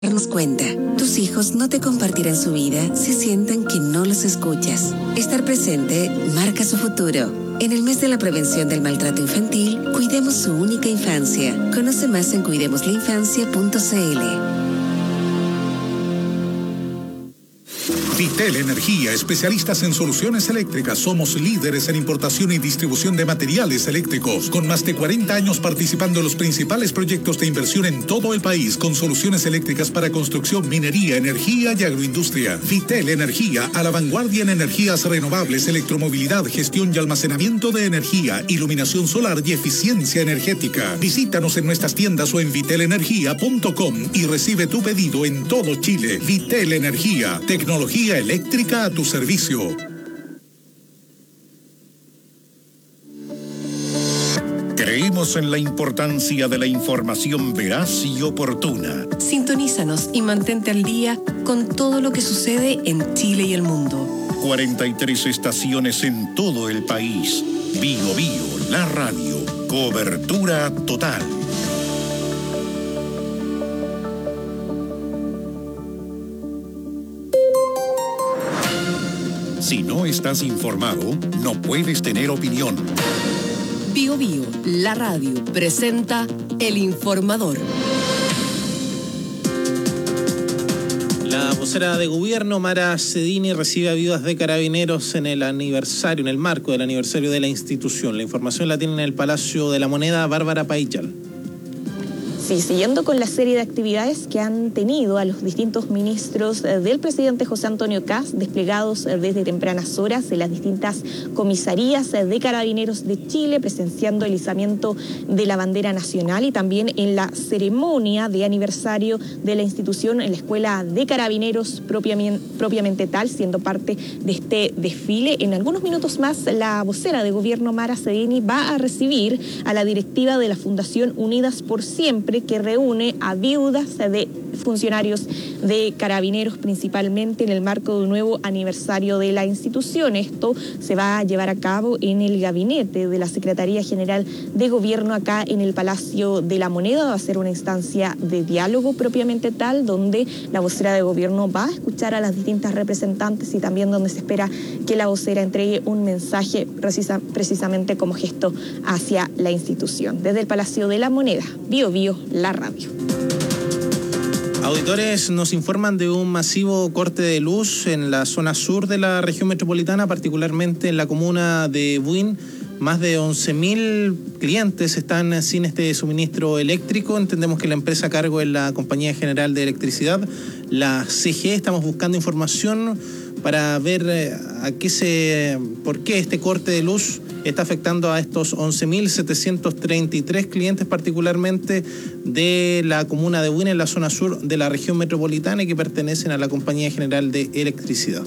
Darnos cuenta, tus hijos no te compartirán su vida si sienten que no los escuchas. Estar presente marca su futuro. En el mes de la prevención del maltrato infantil, cuidemos su única infancia. Conoce más en cuidemoslainfancia.cl. Vitel Energía, especialistas en soluciones eléctricas. Somos líderes en importación y distribución de materiales eléctricos, con más de 40 años participando en los principales proyectos de inversión en todo el país, con soluciones eléctricas para construcción, minería, energía y agroindustria. Vitel Energía, a la vanguardia en energías renovables, electromovilidad, gestión y almacenamiento de energía, iluminación solar y eficiencia energética. Visítanos en nuestras tiendas o en vitelenergia.com y recibe tu pedido en todo Chile. Vitel Energía, tecnología eléctrica a tu servicio. Creemos en la importancia de la información veraz y oportuna. Sintonízanos y mantente al día con todo lo que sucede en Chile y el mundo. 43 estaciones en todo el país. Bio Bio, la radio. Cobertura total. Si no estás informado, no puedes tener opinión. Bio Bio, la radio, presenta El Informador. La vocera de gobierno, Mara Cedini, recibe a viudas de Carabineros en el marco del aniversario de la institución. La información la tiene en el Palacio de la Moneda, Bárbara Paichal. Sí, siguiendo con la serie de actividades que han tenido a los distintos ministros del presidente José Antonio Kast, desplegados desde tempranas horas en las distintas comisarías de Carabineros de Chile, presenciando el izamiento de la bandera nacional y también en la ceremonia de aniversario de la institución en la Escuela de Carabineros propiamente tal, siendo parte de este desfile. En algunos minutos más, la vocera de gobierno, Mara Cedini, va a recibir a la directiva de la Fundación Unidas por Siempre, que reúne a viudas de funcionarios de Carabineros, principalmente en el marco de un nuevo aniversario de la institución. Esto se va a llevar a cabo en el gabinete de la Secretaría General de Gobierno acá en el Palacio de la Moneda. Va a ser una instancia de diálogo propiamente tal, donde la vocera de gobierno va a escuchar a las distintas representantes y también donde se espera que la vocera entregue un mensaje precisamente como gesto hacia la institución. Desde el Palacio de la Moneda, Bio Bio, la radio. Auditores nos informan de un masivo corte de luz en la zona sur de la región metropolitana, particularmente en la comuna de Buin. Más de 11.000 clientes están sin este suministro eléctrico. Entendemos que la empresa a cargo es la Compañía General de Electricidad, la CGE. Estamos buscando información para ver por qué este corte de luz está afectando a estos 11.733 clientes, particularmente de la comuna de Buin, en la zona sur de la región metropolitana y que pertenecen a la Compañía General de Electricidad.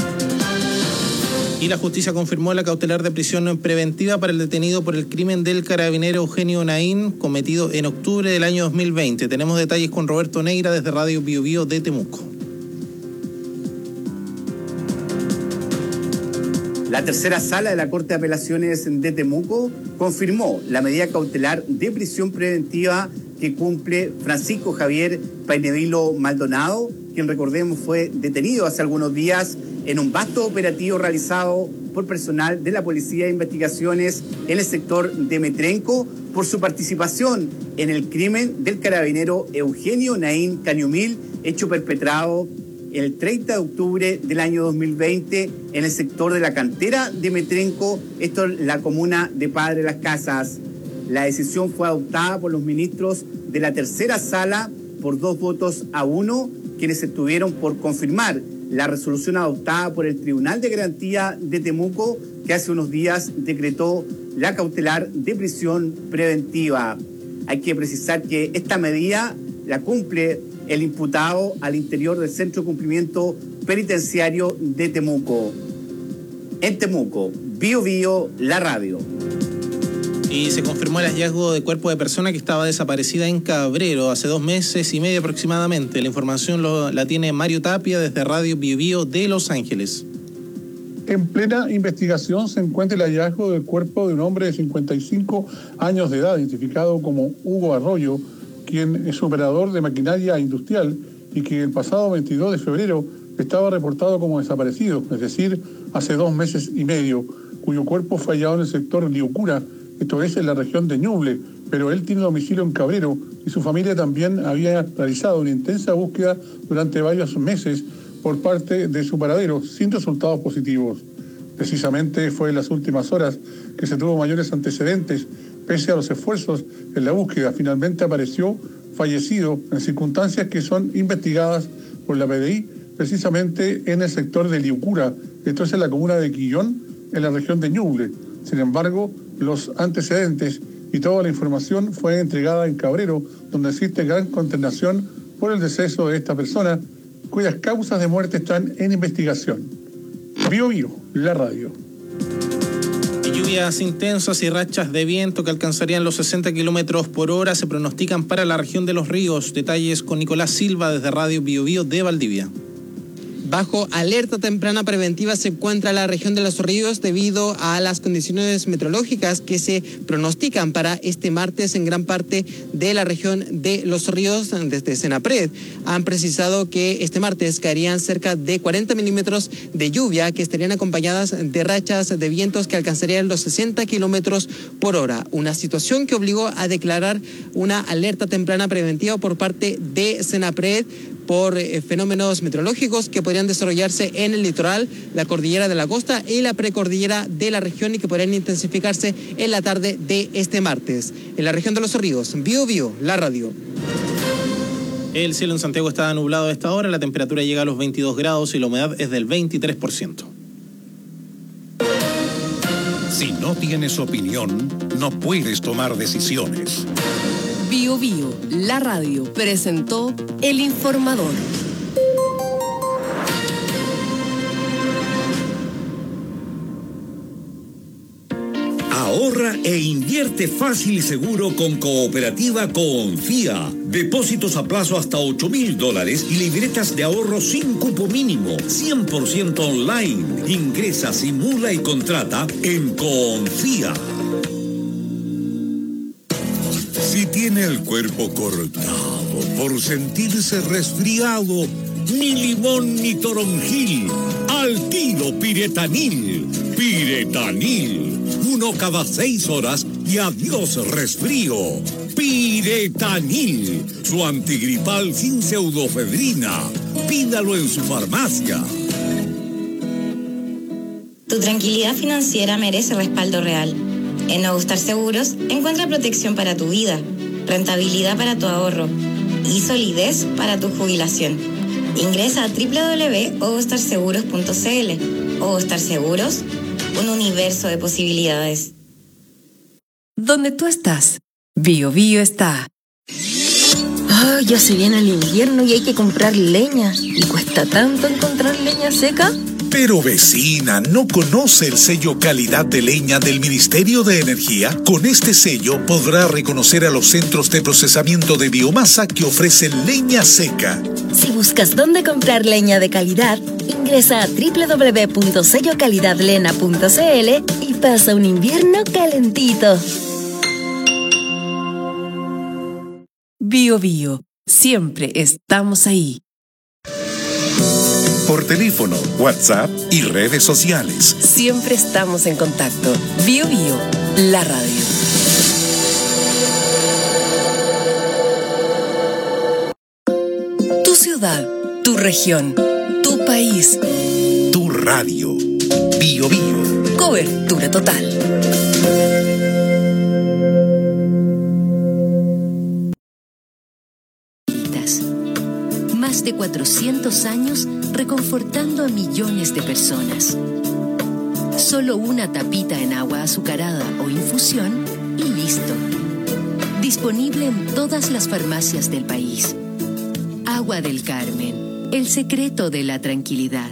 Y la justicia confirmó la cautelar de prisión preventiva para el detenido por el crimen del carabinero Eugenio Naín, cometido en octubre del año 2020. Tenemos detalles con Roberto Neira desde Radio Bio Bio de Temuco. La tercera sala de la Corte de Apelaciones de Temuco confirmó la medida cautelar de prisión preventiva que cumple Francisco Javier Painevilo Maldonado, quien, recordemos, fue detenido hace algunos días en un vasto operativo realizado por personal de la Policía de Investigaciones en el sector de Metrenco por su participación en el crimen del carabinero Eugenio Naín Cañumil, hecho perpetrado el 30 de octubre del año 2020 en el sector de la cantera de Metrenco, esto es la comuna de Padre Las Casas. La decisión fue adoptada por los ministros de la tercera sala por 2-1, quienes estuvieron por confirmar la resolución adoptada por el Tribunal de Garantía de Temuco, que hace unos días decretó la cautelar de prisión preventiva. Hay que precisar que esta medida la cumple el imputado al interior del Centro de Cumplimiento Penitenciario de Temuco. En Temuco, Bio Bio, la radio. Y se confirmó el hallazgo de cuerpo de persona que estaba desaparecida en Cabrero hace 2 meses y medio aproximadamente. La información la tiene Mario Tapia desde Radio Bio Bio de Los Ángeles. En plena investigación se encuentra el hallazgo del cuerpo de un hombre de 55 años de edad, identificado como Hugo Arroyo, quien es operador de maquinaria industrial y que el pasado 22 de febrero estaba reportado como desaparecido, es decir, hace 2 meses y medio, cuyo cuerpo fue hallado en el sector Liucura, esto es en la región de Ñuble, pero él tiene domicilio en Cabrero y su familia también había realizado una intensa búsqueda durante varios meses por parte de su paradero, sin resultados positivos. Precisamente fue en las últimas horas que se tuvo mayores antecedentes, pese a los esfuerzos en la búsqueda. Finalmente apareció fallecido en circunstancias que son investigadas por la PDI, precisamente en el sector de Liucura, esto es en la comuna de Quillón, en la región de Ñuble. Sin embargo, los antecedentes y toda la información fue entregada en Cabrero, donde existe gran consternación por el deceso de esta persona, cuyas causas de muerte están en investigación. Bio Bio, la radio. Lluvias intensas y rachas de viento que alcanzarían los 60 kilómetros por hora se pronostican para la región de Los Ríos. Detalles con Nicolás Silva desde Radio Bio Bio de Valdivia. Bajo alerta temprana preventiva se encuentra la región de Los Ríos debido a las condiciones meteorológicas que se pronostican para este martes en gran parte de la región de Los Ríos. Desde Senapred han precisado que este martes caerían cerca de 40 milímetros de lluvia que estarían acompañadas de rachas de vientos que alcanzarían los 60 kilómetros por hora. Una situación que obligó a declarar una alerta temprana preventiva por parte de Senapred por fenómenos meteorológicos que podrían desarrollarse en el litoral, la cordillera de la costa y la precordillera de la región y que podrían intensificarse en la tarde de este martes. En la región de Los Ríos, Bio Bio, la radio. El cielo en Santiago está nublado a esta hora, la temperatura llega a los 22 grados y la humedad es del 23%. Si no tienes opinión, no puedes tomar decisiones. Bio Bio, la radio, presentó El Informador. Ahorra e invierte fácil y seguro con Cooperativa Confía. Depósitos a plazo hasta $8,000 y libretas de ahorro sin cupo mínimo, 100% online. Ingresa, simula y contrata en Confía. Si tiene el cuerpo cortado por sentirse resfriado, ni limón ni toronjil, al tiro Piretanil. Piretanil, 1 cada 6 horas y adiós resfrío. Piretanil, su antigripal sin pseudofedrina. Pídalo en su farmacia. Tu tranquilidad financiera merece respaldo real. En Ogustar Seguros encuentra protección para tu vida, rentabilidad para tu ahorro y solidez para tu jubilación. Ingresa a www.ogustarseguros.cl. Ogustar Seguros, un universo de posibilidades. Donde tú estás, Bio Bio está. Ya se viene el invierno y hay que comprar leña. ¿Y cuesta tanto encontrar leña seca? Pero vecina, ¿no conoce el sello calidad de leña del Ministerio de Energía? Con este sello podrá reconocer a los centros de procesamiento de biomasa que ofrecen leña seca. Si buscas dónde comprar leña de calidad, ingresa a www.sellocalidadlena.cl y pasa un invierno calentito. Bio Bio, siempre estamos ahí. Por teléfono, WhatsApp y redes sociales. Siempre estamos en contacto. Bio Bio, la radio. Tu ciudad, tu región, tu país. Tu radio. Bio Bio. Cobertura total. Más de 400 años reconfortando a millones de personas. Solo una tapita en agua azucarada o infusión y listo. Disponible en todas las farmacias del país. Agua del Carmen, el secreto de la tranquilidad.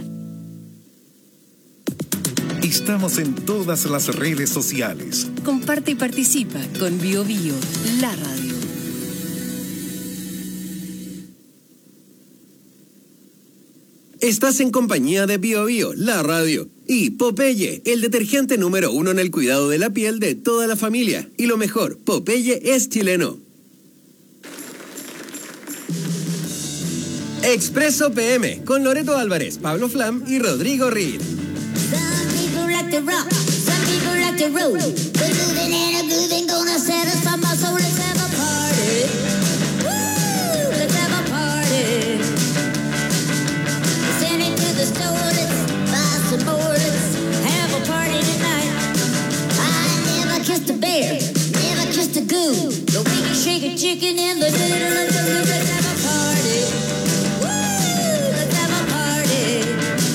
Estamos en todas las redes sociales. Comparte y participa con Bio Bio, la radio. Estás en compañía de Bio Bio, la radio, y Popeye, el detergente número 1 en el cuidado de la piel de toda la familia. Y lo mejor, Popeye es chileno. Expreso PM con Loreto Álvarez, Pablo Flam y Rodrigo Reed. Shake a chicken in the middle of the room. Let's have a party. Woo! Let's have a party.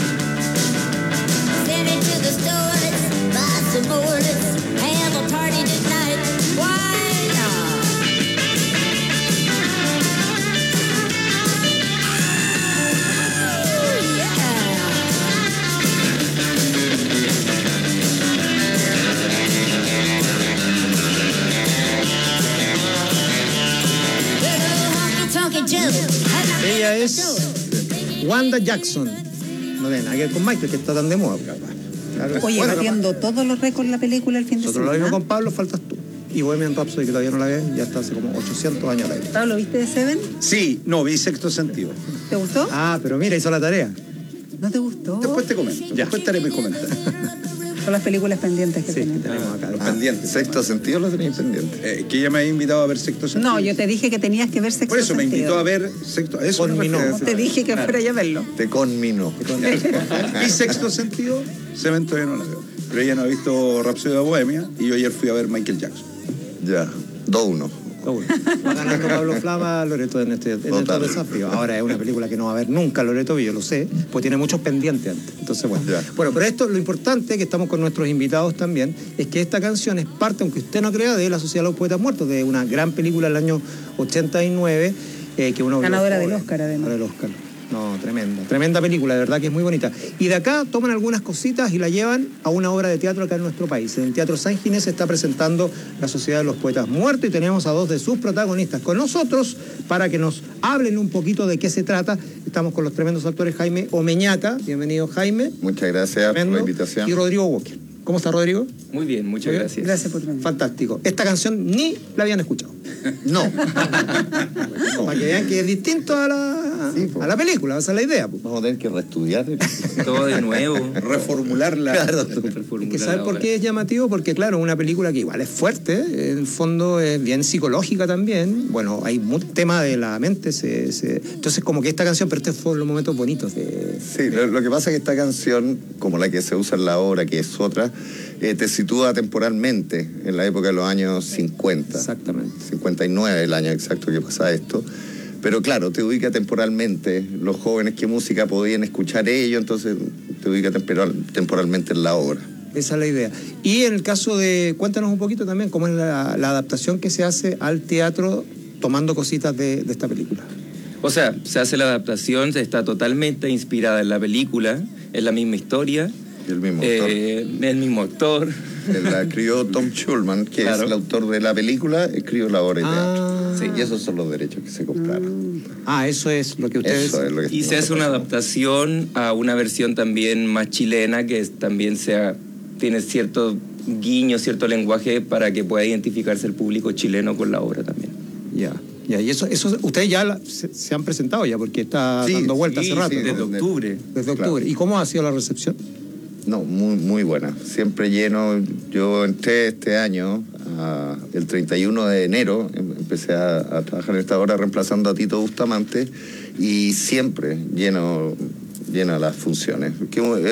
Send it to the store. Let's buy some more. Let's have a party tonight. Why not? Ella es Wanda Jackson. No tiene nada que ver con Michael, que está tan de moda. Claro. Oye, batiendo todos los récords en la película el fin de semana. Nosotros lo vimos con Pablo, faltas tú. Y Bohemian Rhapsody, que todavía no la ves, ya está hace como 800 años al aire. ¿Pablo, viste de Seven? Sí, no, vi Sexto Sentido. ¿Te gustó? Ah, pero mira, hizo la tarea. ¿No te gustó? Después te comento, después te haré mis comentarios. Son las películas pendientes que tenemos. Acá. Los pendientes. Sexto Sentido lo tenéis pendiente. Que ella me había invitado a ver Sexto Sentido. No, yo te dije que tenías que ver Sexto Sentido. Por eso me invitó a ver Sexto Sentido. Conminó. Te dije que fuera a verlo. Te conminó. Vi Sexto Sentido, Seven todavía no la veo. Pero ella no ha visto Rhapsody de Bohemia y yo ayer fui a ver Michael Jackson. Ya, 2-1. Va ganando Pablo Flama Loreto en este desafío. Ahora es una película que no va a ver nunca Loreto, yo lo sé, pues tiene muchos pendientes antes. Entonces, bueno. Bueno, pero esto, lo importante, que estamos con nuestros invitados también, es que esta canción es parte, aunque usted no crea, de La Sociedad de los Poetas Muertos, de una gran película del año 89, que uno ganadora del Oscar, además. Del Oscar. No, tremenda película, de verdad que es muy bonita. Y de acá toman algunas cositas y la llevan a una obra de teatro acá en nuestro país. En el Teatro San Ginés se está presentando La Sociedad de los Poetas Muertos y tenemos a dos de sus protagonistas con nosotros para que nos hablen un poquito de qué se trata. Estamos con los tremendos actores Jaime Omeñaca. Bienvenido, Jaime. Muchas gracias por la invitación. Y Rodrigo Walker. ¿Cómo está, Rodrigo? Muy bien, muchas gracias. Gracias por venir. Fantástico. Esta canción ni la habían escuchado. No. Para que vean que es distinto a la película, esa es la idea. Vamos a tener que reestudiar. Todo de nuevo. Reformularla. Claro. ¿Sabes por qué es llamativo? Porque, claro, una película que igual es fuerte, en el fondo es bien psicológica también. Bueno, hay mucho tema de la mente. Entonces, como que esta canción, pero estos fueron los momentos bonitos. Sí, lo que pasa es que esta canción, como la que se usa en la obra, que es otra, te sitúa temporalmente en la época de los años 50. Exactamente. 59 el año exacto que pasa esto. Pero claro, te ubica temporalmente. Los jóvenes, ¿qué música podían escuchar ellos? Entonces te ubica temporalmente en la obra. Esa es la idea. Y en el caso de, cuéntanos un poquito también cómo es la adaptación que se hace al teatro tomando cositas de esta película. O sea, se hace la adaptación, está totalmente inspirada en la película, es la misma historia. El mismo actor. El mismo actor. La escribió Tom Schulman, que es el autor de la película, escribió la obra de teatro. Sí. Y esos son los derechos que se compraron. Eso es lo que ustedes... Eso es lo que y se hace una adaptación a una versión también más chilena, que también tiene cierto guiño, cierto lenguaje para que pueda identificarse el público chileno con la obra también. Ya, y eso ustedes ya se han presentado ya, porque está dando vueltas hace rato. Sí, desde octubre. Desde octubre. Claro. ¿Y cómo ha sido la recepción? No, muy buena. Siempre lleno. Yo entré este año, el 31 de enero, empecé a trabajar en esta obra reemplazando a Tito Bustamante y siempre lleno las funciones. Que es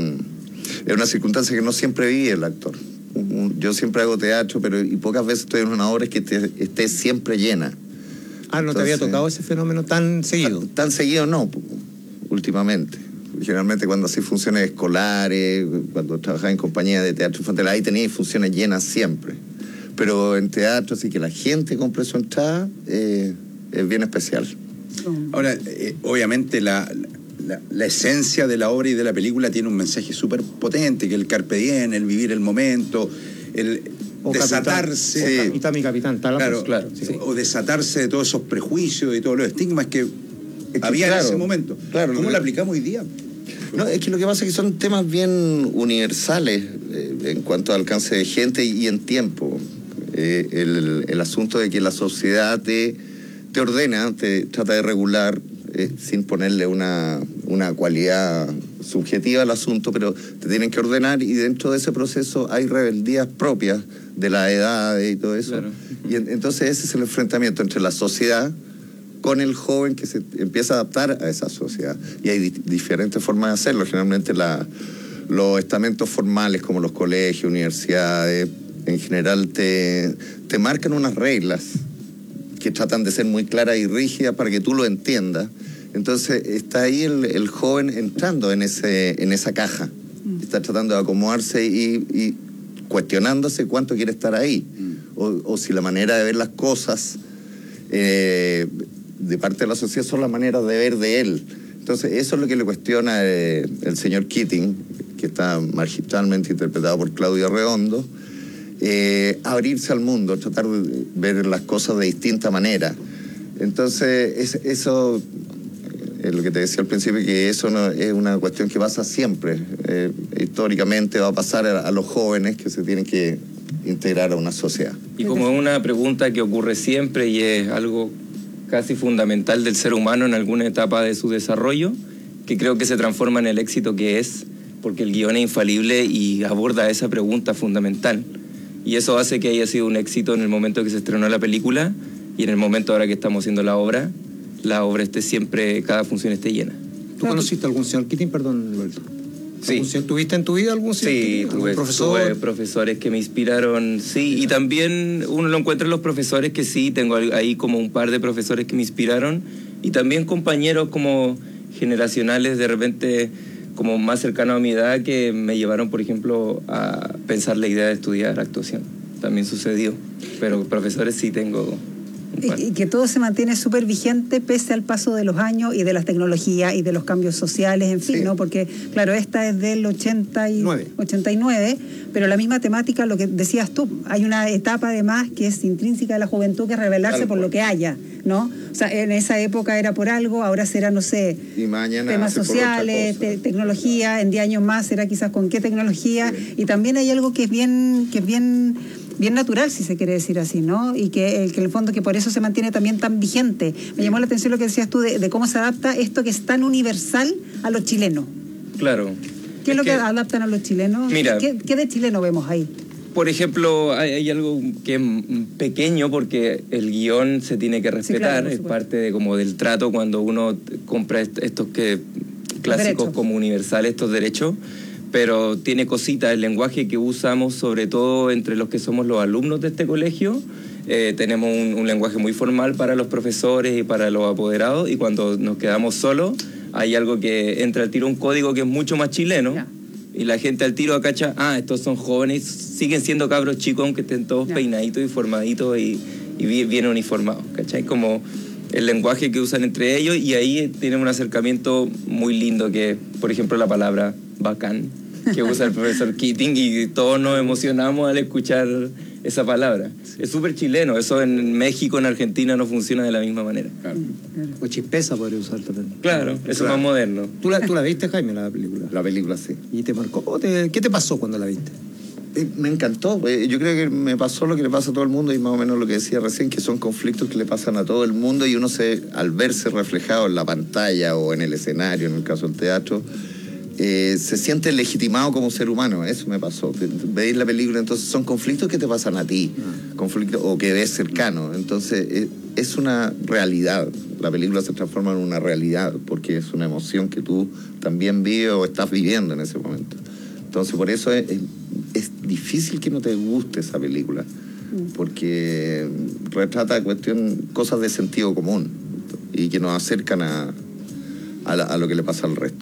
una circunstancia que no siempre vive el actor. Yo siempre hago teatro, y pocas veces estoy en una obra que esté siempre llena. ¿No te había tocado ese fenómeno tan seguido? Tan seguido no, últimamente. Generalmente cuando hacía funciones escolares, cuando trabajaba en compañía de teatro infantil, ahí tenía funciones llenas siempre. Pero en teatro, así que la gente compre su entrada, es bien especial. Ahora, obviamente la esencia de la obra y de la película tiene un mensaje súper potente, que el carpe diem, el vivir el momento, el desatarse... Capitán, mi capitán, claro, sí. O desatarse de todos esos prejuicios y todos los estigmas que había en ese momento. Claro, ¿Cómo lo aplicamos hoy día? No, es que lo que pasa es que son temas bien universales en cuanto al alcance de gente y en tiempo. El asunto de que la sociedad te ordena, te trata de regular sin ponerle una cualidad subjetiva al asunto, pero te tienen que ordenar y dentro de ese proceso hay rebeldías propias de la edad y todo eso. Claro. Y entonces ese es el enfrentamiento entre la sociedad con el joven que se empieza a adaptar a esa sociedad. Y hay diferentes formas de hacerlo. Generalmente los estamentos formales como los colegios, universidades, en general te marcan unas reglas que tratan de ser muy claras y rígidas para que tú lo entiendas. Entonces está ahí el joven entrando en esa caja. Está tratando de acomodarse y cuestionándose cuánto quiere estar ahí. O si la manera de ver las cosas de parte de la sociedad son las maneras de ver de él. Entonces eso es lo que le cuestiona el señor Keating, que está magistralmente interpretado por Claudio Redondo, abrirse al mundo, tratar de ver las cosas de distinta manera. Entonces eso es lo que te decía al principio, que eso no es una cuestión que pasa siempre. Históricamente va a pasar a los jóvenes que se tienen que integrar a una sociedad. Y como es una pregunta que ocurre siempre y es algo casi fundamental del ser humano en alguna etapa de su desarrollo, que creo que se transforma en el éxito que es, porque el guión es infalible y aborda esa pregunta fundamental. Y eso hace que haya sido un éxito en el momento que se estrenó la película y en el momento ahora que estamos haciendo la obra esté siempre, cada función esté llena. ¿Tú conociste algún señor Keating? Perdón, Lorenzo. Sí. ¿Tuviste en tu vida algún señor Keating? Tuve profesores que me inspiraron, sí, y también uno lo encuentra en los profesores que sí, tengo ahí como un par de profesores que me inspiraron, y también compañeros como generacionales de repente como más cercanos a mi edad que me llevaron, por ejemplo, a pensar la idea de estudiar actuación. También sucedió, pero profesores sí tengo. Y que todo se mantiene súper vigente pese al paso de los años y de las tecnologías y de los cambios sociales, en fin, sí. ¿No? Porque, claro, esta es del 89, pero la misma temática, lo que decías tú, hay una etapa además que es intrínseca de la juventud, que es rebelarse por lo que haya, ¿no? O sea, en esa época era por algo, ahora será, no sé, y mañana temas sociales, tecnología, en 10 años más será quizás con qué tecnología, sí. Y también hay algo que es bien natural, si se quiere decir así, ¿no? Y que en el fondo que por eso se mantiene también tan vigente. Me llamó la atención lo que decías tú de cómo se adapta esto que es tan universal a los chilenos. Claro. ¿Qué es lo que adaptan a los chilenos? Mira, ¿Qué de chileno vemos ahí? Por ejemplo, hay algo que es pequeño porque el guión se tiene que respetar, sí, claro, es parte de como del trato cuando uno compra estos clásicos como universales, estos derechos. Pero tiene cositas, el lenguaje que usamos, sobre todo entre los que somos los alumnos de este colegio, tenemos un lenguaje muy formal para los profesores y para los apoderados, y cuando nos quedamos solos hay algo que entra al tiro, un código que es mucho más chileno, y la gente al tiro acacha, estos son jóvenes, siguen siendo cabros chicos aunque estén todos peinaditos y formaditos y bien uniformados, ¿cachai? Como el lenguaje que usan entre ellos, y ahí tienen un acercamiento muy lindo que, por ejemplo, la palabra bacán, que usa el profesor Keating, y todos nos emocionamos al escuchar esa palabra. Sí. Es súper chileno, eso en México, en Argentina no funciona de la misma manera. Claro. O chispeza podría usar también. Claro, eso es más moderno. ¿Tú la viste, Jaime, la película? La película, sí. ¿Y te marcó? ¿Qué te pasó cuando la viste? Me encantó. Yo creo que me pasó lo que le pasa a todo el mundo, y más o menos lo que decía recién, que son conflictos que le pasan a todo el mundo, y uno al verse reflejado en la pantalla o en el escenario, en el caso del teatro, se siente legitimado como ser humano. Eso me pasó. Veis la película, entonces son conflictos que te pasan a ti, conflictos o que ves cercano. Entonces es una realidad. La película se transforma en una realidad porque es una emoción que tú también vives o estás viviendo en ese momento. Entonces por eso es difícil que no te guste esa película, porque retrata cosas de sentido común y que nos acercan a lo que le pasa al resto.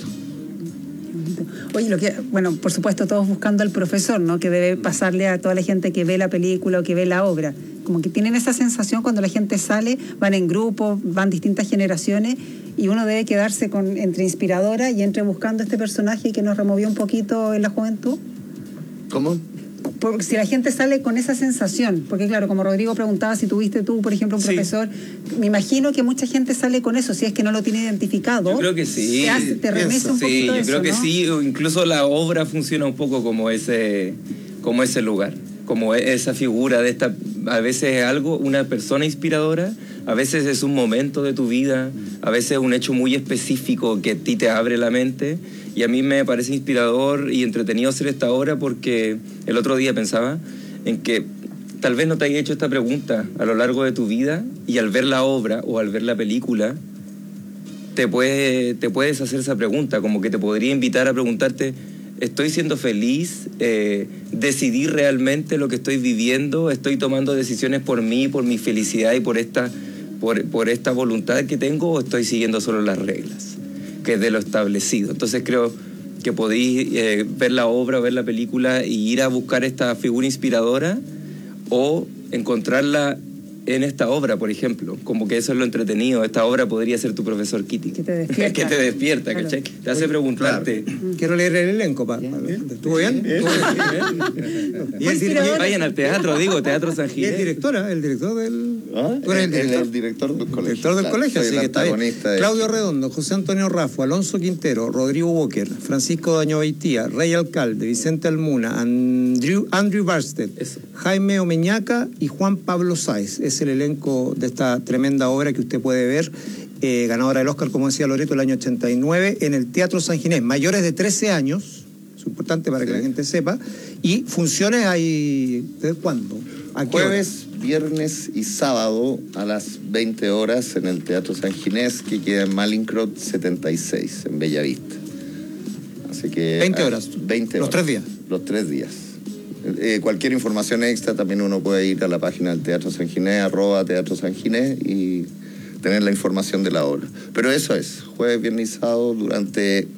Oye, por supuesto, todos buscando al profesor, ¿no? Que debe pasarle a toda la gente que ve la película o que ve la obra. Como que tienen esa sensación cuando la gente sale, van en grupo, van distintas generaciones, y uno debe quedarse entre inspiradora y entre buscando este personaje que nos removió un poquito en la juventud. ¿Cómo? Porque si la gente sale con esa sensación, porque claro, como Rodrigo preguntaba si tuviste tú, por ejemplo, un profesor, me imagino que mucha gente sale con eso, si es que no lo tiene identificado. Yo creo que sí. Te remece un poquito yo eso, creo que ¿no? sí, incluso la obra funciona un poco como ese lugar, como esa figura a veces es algo, una persona inspiradora, a veces es un momento de tu vida, a veces un hecho muy específico que a ti te abre la mente, y a mí me parece inspirador y entretenido hacer esta obra porque el otro día pensaba en que tal vez no te haya hecho esta pregunta a lo largo de tu vida, y al ver la obra o al ver la película te puedes hacer esa pregunta, como que te podría invitar a preguntarte: ¿estoy siendo feliz? ¿Decidí realmente lo que estoy viviendo? ¿Estoy tomando decisiones por mí, por mi felicidad y por esta voluntad que tengo, o estoy siguiendo solo las reglas, que es de lo establecido? Entonces creo que podéis ver la obra o ver la película y ir a buscar esta figura inspiradora, o encontrarla en esta obra, por ejemplo. Como que eso es lo entretenido. Esta obra podría ser tu profesor Kitty. Que te despierta. Que te despierta, claro. ¿Cachai? Te hace preguntarte. Claro. Quiero leer el elenco, ¿estuvo bien? Vayan al teatro, Teatro San Ginés. ¿Y el director del... ¿Tú eres el director del colegio? Director del colegio, Soy así el que está bien. antagonista Claudio Redondo, José Antonio Raffo, Alonso Quintero, Rodrigo Walker, Francisco Daño Baitía, Rey Alcalde, Vicente Almuna, Andrew Barsted, Jaime Omeñaca y Juan Pablo Sáez. Es el elenco de esta tremenda obra que usted puede ver, ganadora del Oscar, como decía Loreto, el año 89, en el Teatro San Ginés. Mayores de 13 años, es importante para que la gente sepa, y funciones hay... ¿Desde cuándo? ¿A qué Jueves, viernes y sábado a las 20 horas en el Teatro San Ginés, que queda en Malincrot 76, en Bellavista. Así que... 20 horas. 20 Los horas. 3 días. Los 3 días. Cualquier información extra también uno puede ir a la página del Teatro San Ginés, @Teatro San Ginés, y tener la información de la obra. Pero eso es, jueves, viernes y sábado durante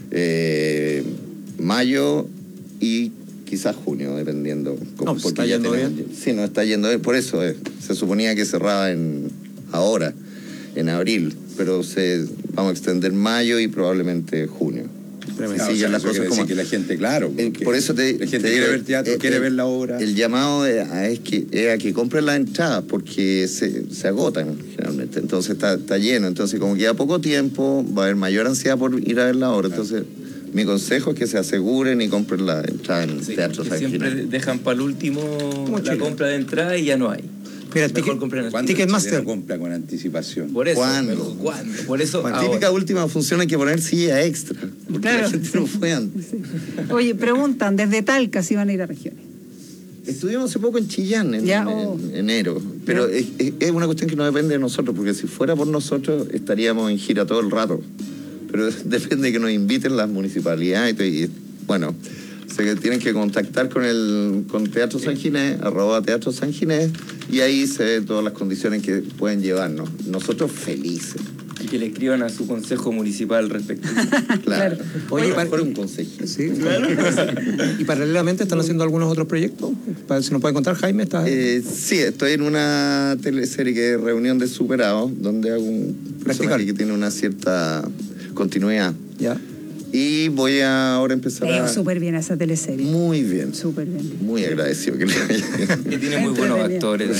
mayo y quizás junio, dependiendo. No, pues está yendo bien. Sí, no está yendo bien. Por eso se suponía que cerraba ahora, en abril, pero vamos a extender mayo y probablemente junio. Siguen las cosas como que la gente, claro. Por eso la gente quiere ver teatro, quiere ver la obra. El llamado es a que compren las entradas, porque se agotan generalmente. Entonces está lleno. Entonces, como queda poco tiempo, va a haber mayor ansiedad por ir a ver la obra. Entonces, mi consejo es que se aseguren y compren la entrada en Teatro San Ginés. Siempre dejan para el último la compra de entrada y ya no hay. Mira, Ticketmaster compra con anticipación. Por eso, ¿Cuándo? Por eso típica última función hay que poner silla extra, porque claro. La gente no fue antes. Sí. Oye, preguntan, desde Talca si van a ir a regiones. Estuvimos hace poco en Chillán, en enero, pero es una cuestión que no depende de nosotros, porque si fuera por nosotros estaríamos en gira todo el rato, pero depende de que nos inviten las municipalidades y bueno, o sea que tienen que contactar con Teatro San Ginés, @Teatro San Ginés, y ahí se ven todas las condiciones que pueden llevarnos. Nosotros felices. Y que le escriban a su consejo municipal respectivo. Claro. Oye, por un consejo. Sí, claro. ¿Y paralelamente están haciendo algunos otros proyectos? Si nos puede contar, Jaime. Sí, estoy en una teleserie que es Reunión de Superados, donde hago un personaje que tiene una cierta continuidad. Ya. Y voy a ahora empezar a... súper bien esa teleserie. Muy bien. Súper bien. Muy agradecido que le haya. Que tiene muy buenos actores.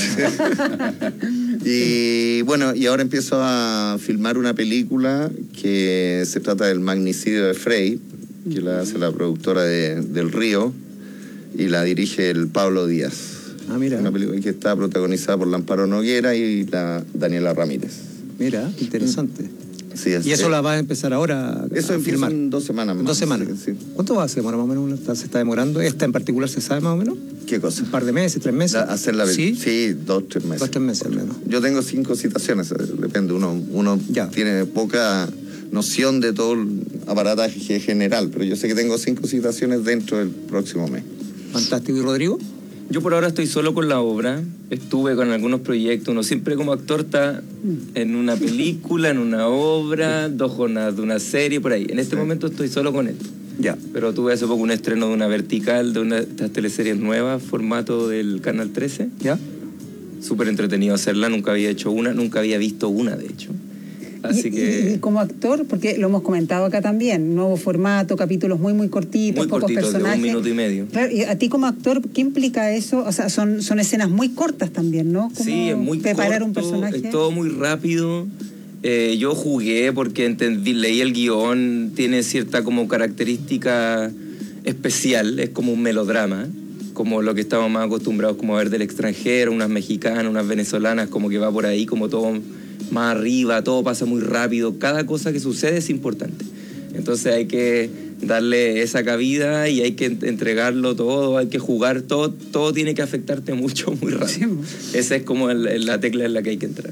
Y bueno, y ahora empiezo a filmar una película que se trata del magnicidio de Frei, que la hace la productora del Río, y la dirige el Pablo Díaz. Ah, mira. Una película que está protagonizada por la Amparo Noguera y la Daniela Ramírez. Mira, interesante. Sí, ¿Y eso la va a empezar ahora eso a filmar? En 2 semanas más. 2 semanas. Sí. ¿Cuánto va a demorar más o menos? ¿Se está demorando? ¿Esta en particular se sabe más o menos? ¿Qué cosa? ¿Un par de meses, 3 meses? Hacerla. Sí, 2, 3 meses. 2, 3 meses al menos. Yo tengo 5 citaciones, depende. Uno tiene poca noción de todo el aparataje general, pero yo sé que tengo 5 citaciones dentro del próximo mes. Fantástico. ¿Y Rodrigo? Yo por ahora estoy solo con la obra. Estuve con algunos proyectos. Uno siempre como actor está en una película, en una obra, 2 jornadas de una serie, por ahí. En este momento estoy solo con esto. Ya. Pero tuve hace poco un estreno de una vertical, de una de estas teleseries nuevas, formato del Canal 13. Ya. Súper entretenido hacerla. Nunca había hecho una, nunca había visto una, de hecho. Así que... y como actor, porque lo hemos comentado acá también, nuevo formato, capítulos muy, muy cortitos, pocos personajes. De 1 minuto y medio. Claro, y a ti como actor, ¿qué implica eso? O sea, son escenas muy cortas también, ¿no? Sí, es muy preparar corto, un personaje. Es todo muy rápido. Yo jugué porque leí el guión, tiene cierta como característica especial, es como un melodrama, como lo que estamos más acostumbrados como a ver del extranjero, unas mexicanas, unas venezolanas, como que va por ahí, como todo más arriba, todo pasa muy rápido, cada cosa que sucede es importante. Entonces hay que darle esa cabida y hay que entregarlo todo, hay que jugar todo tiene que afectarte mucho, muy rápido. Esa es como la tecla en la que hay que entrar.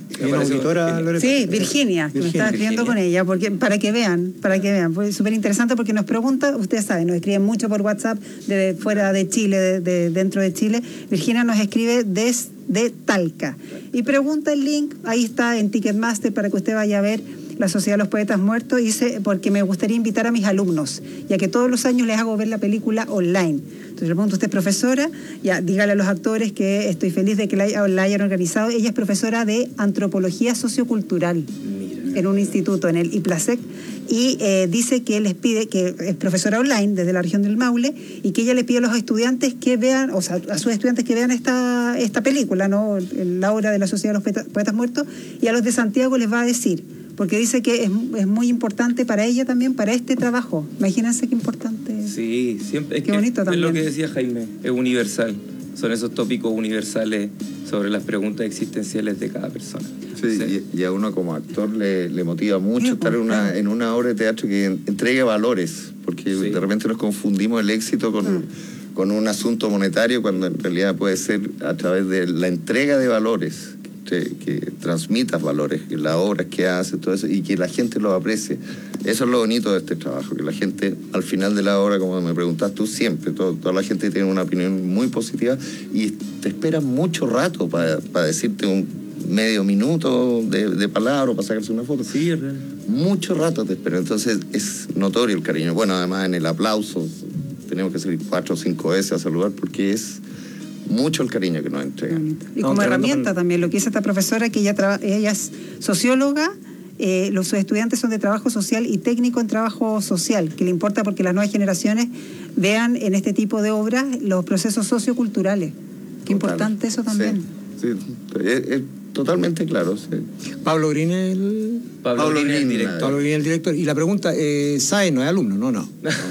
Sí, Virginia, que me estaba escribiendo con ella, porque para que vean, pues súper interesante porque nos pregunta, ustedes saben, nos escriben mucho por WhatsApp de fuera de Chile, de dentro de Chile. Virginia nos escribe desde Talca y pregunta el link, ahí está en Ticketmaster para que usted vaya a ver la Sociedad de los Poetas Muertos. Dice, porque me gustaría invitar a mis alumnos, ya que todos los años les hago ver la película online. Entonces le pregunto, ¿usted es profesora? Ya, dígale a los actores que estoy feliz de que la hayan organizado. Ella es profesora de Antropología Sociocultural en un instituto, en el IPLASEC, y dice que les pide, que es profesora online desde la región del Maule, y que ella le pide a los estudiantes que vean, o sea, a sus estudiantes que vean esta película, ¿no? La obra de la Sociedad de los Poetas Muertos, y a los de Santiago les va a decir, porque dice que es muy importante para ella también, para este trabajo. Imagínense qué importante. Sí, siempre. Qué bonito también. Es lo que decía Jaime, es universal. Son esos tópicos universales sobre las preguntas existenciales de cada persona. Sí. Y a uno como actor le motiva mucho estar en una obra de teatro que entregue valores, porque de repente nos confundimos el éxito con un asunto monetario, cuando en realidad puede ser a través de la entrega de valores, que transmitas valores, que las obras que haces, todo eso, y que la gente lo aprecie. Eso es lo bonito de este trabajo, que la gente al final de la obra, como me preguntas tú siempre, toda la gente tiene una opinión muy positiva y te espera mucho rato para decirte un medio minuto de palabra o para sacarse una foto. Sí, es real. Mucho rato te espera, entonces es notorio el cariño. Bueno, además en el aplauso tenemos que salir 4 o 5 veces a saludar porque es mucho el cariño que nos entregan. Y como herramienta también, lo que dice esta profesora, que ella es socióloga, sus estudiantes son de trabajo social y técnico en trabajo social, que le importa porque las nuevas generaciones vean en este tipo de obras los procesos socioculturales. Qué importante eso también. Sí, es totalmente claro. Sí. Pablo Green, el director. Pablo Green, el director. Y la pregunta, Sáenz no es alumno, no.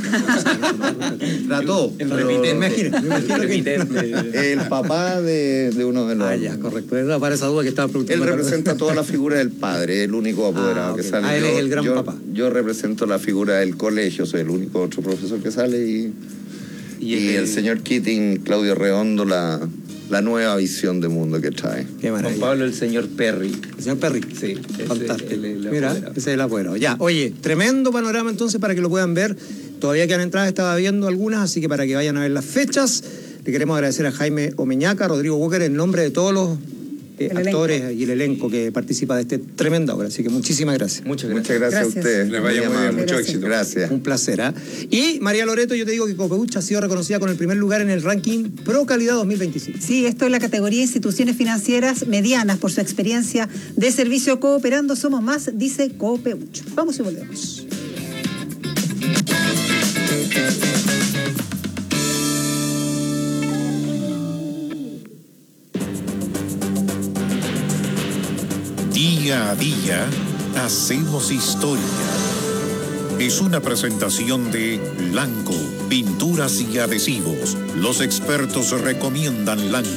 Trató. El repitente. El papá de uno de los... Ah, ya, correcto. Era para esa duda que estaba preguntando. Él representa toda la figura del padre, el único apoderado que sale. Él es el gran papá. Yo represento la figura del colegio, soy el único otro profesor que sale y el señor Keating, Claudio Redondo, la nueva visión de mundo que trae. Qué maravilla. Juan Pablo, el señor Perry. El señor Perry. Sí. Fantástico. Mira, ese es el apoderado. Ya, oye, tremendo panorama entonces para que lo puedan ver. Todavía quedan entradas, estaba viendo algunas, así que para que vayan a ver las fechas. Le queremos agradecer a Jaime Omeñaca, Rodrigo Walker, en nombre de todos los actores y el elenco que participa de esta tremenda obra. Así que muchísimas gracias. Muchas gracias a ustedes. Les vaya muy bien, mucho éxito. Gracias. Un placer. Y María Loreto, yo te digo que Copeuch ha sido reconocida con el primer lugar en el ranking Pro Calidad 2025. Sí, esto es la categoría instituciones financieras medianas por su experiencia de servicio cooperando. Somos más, dice Copeuch. Vamos y volvemos. Día a día hacemos historia. Es una presentación de Lanco, pinturas y adhesivos. Los expertos recomiendan Lanco.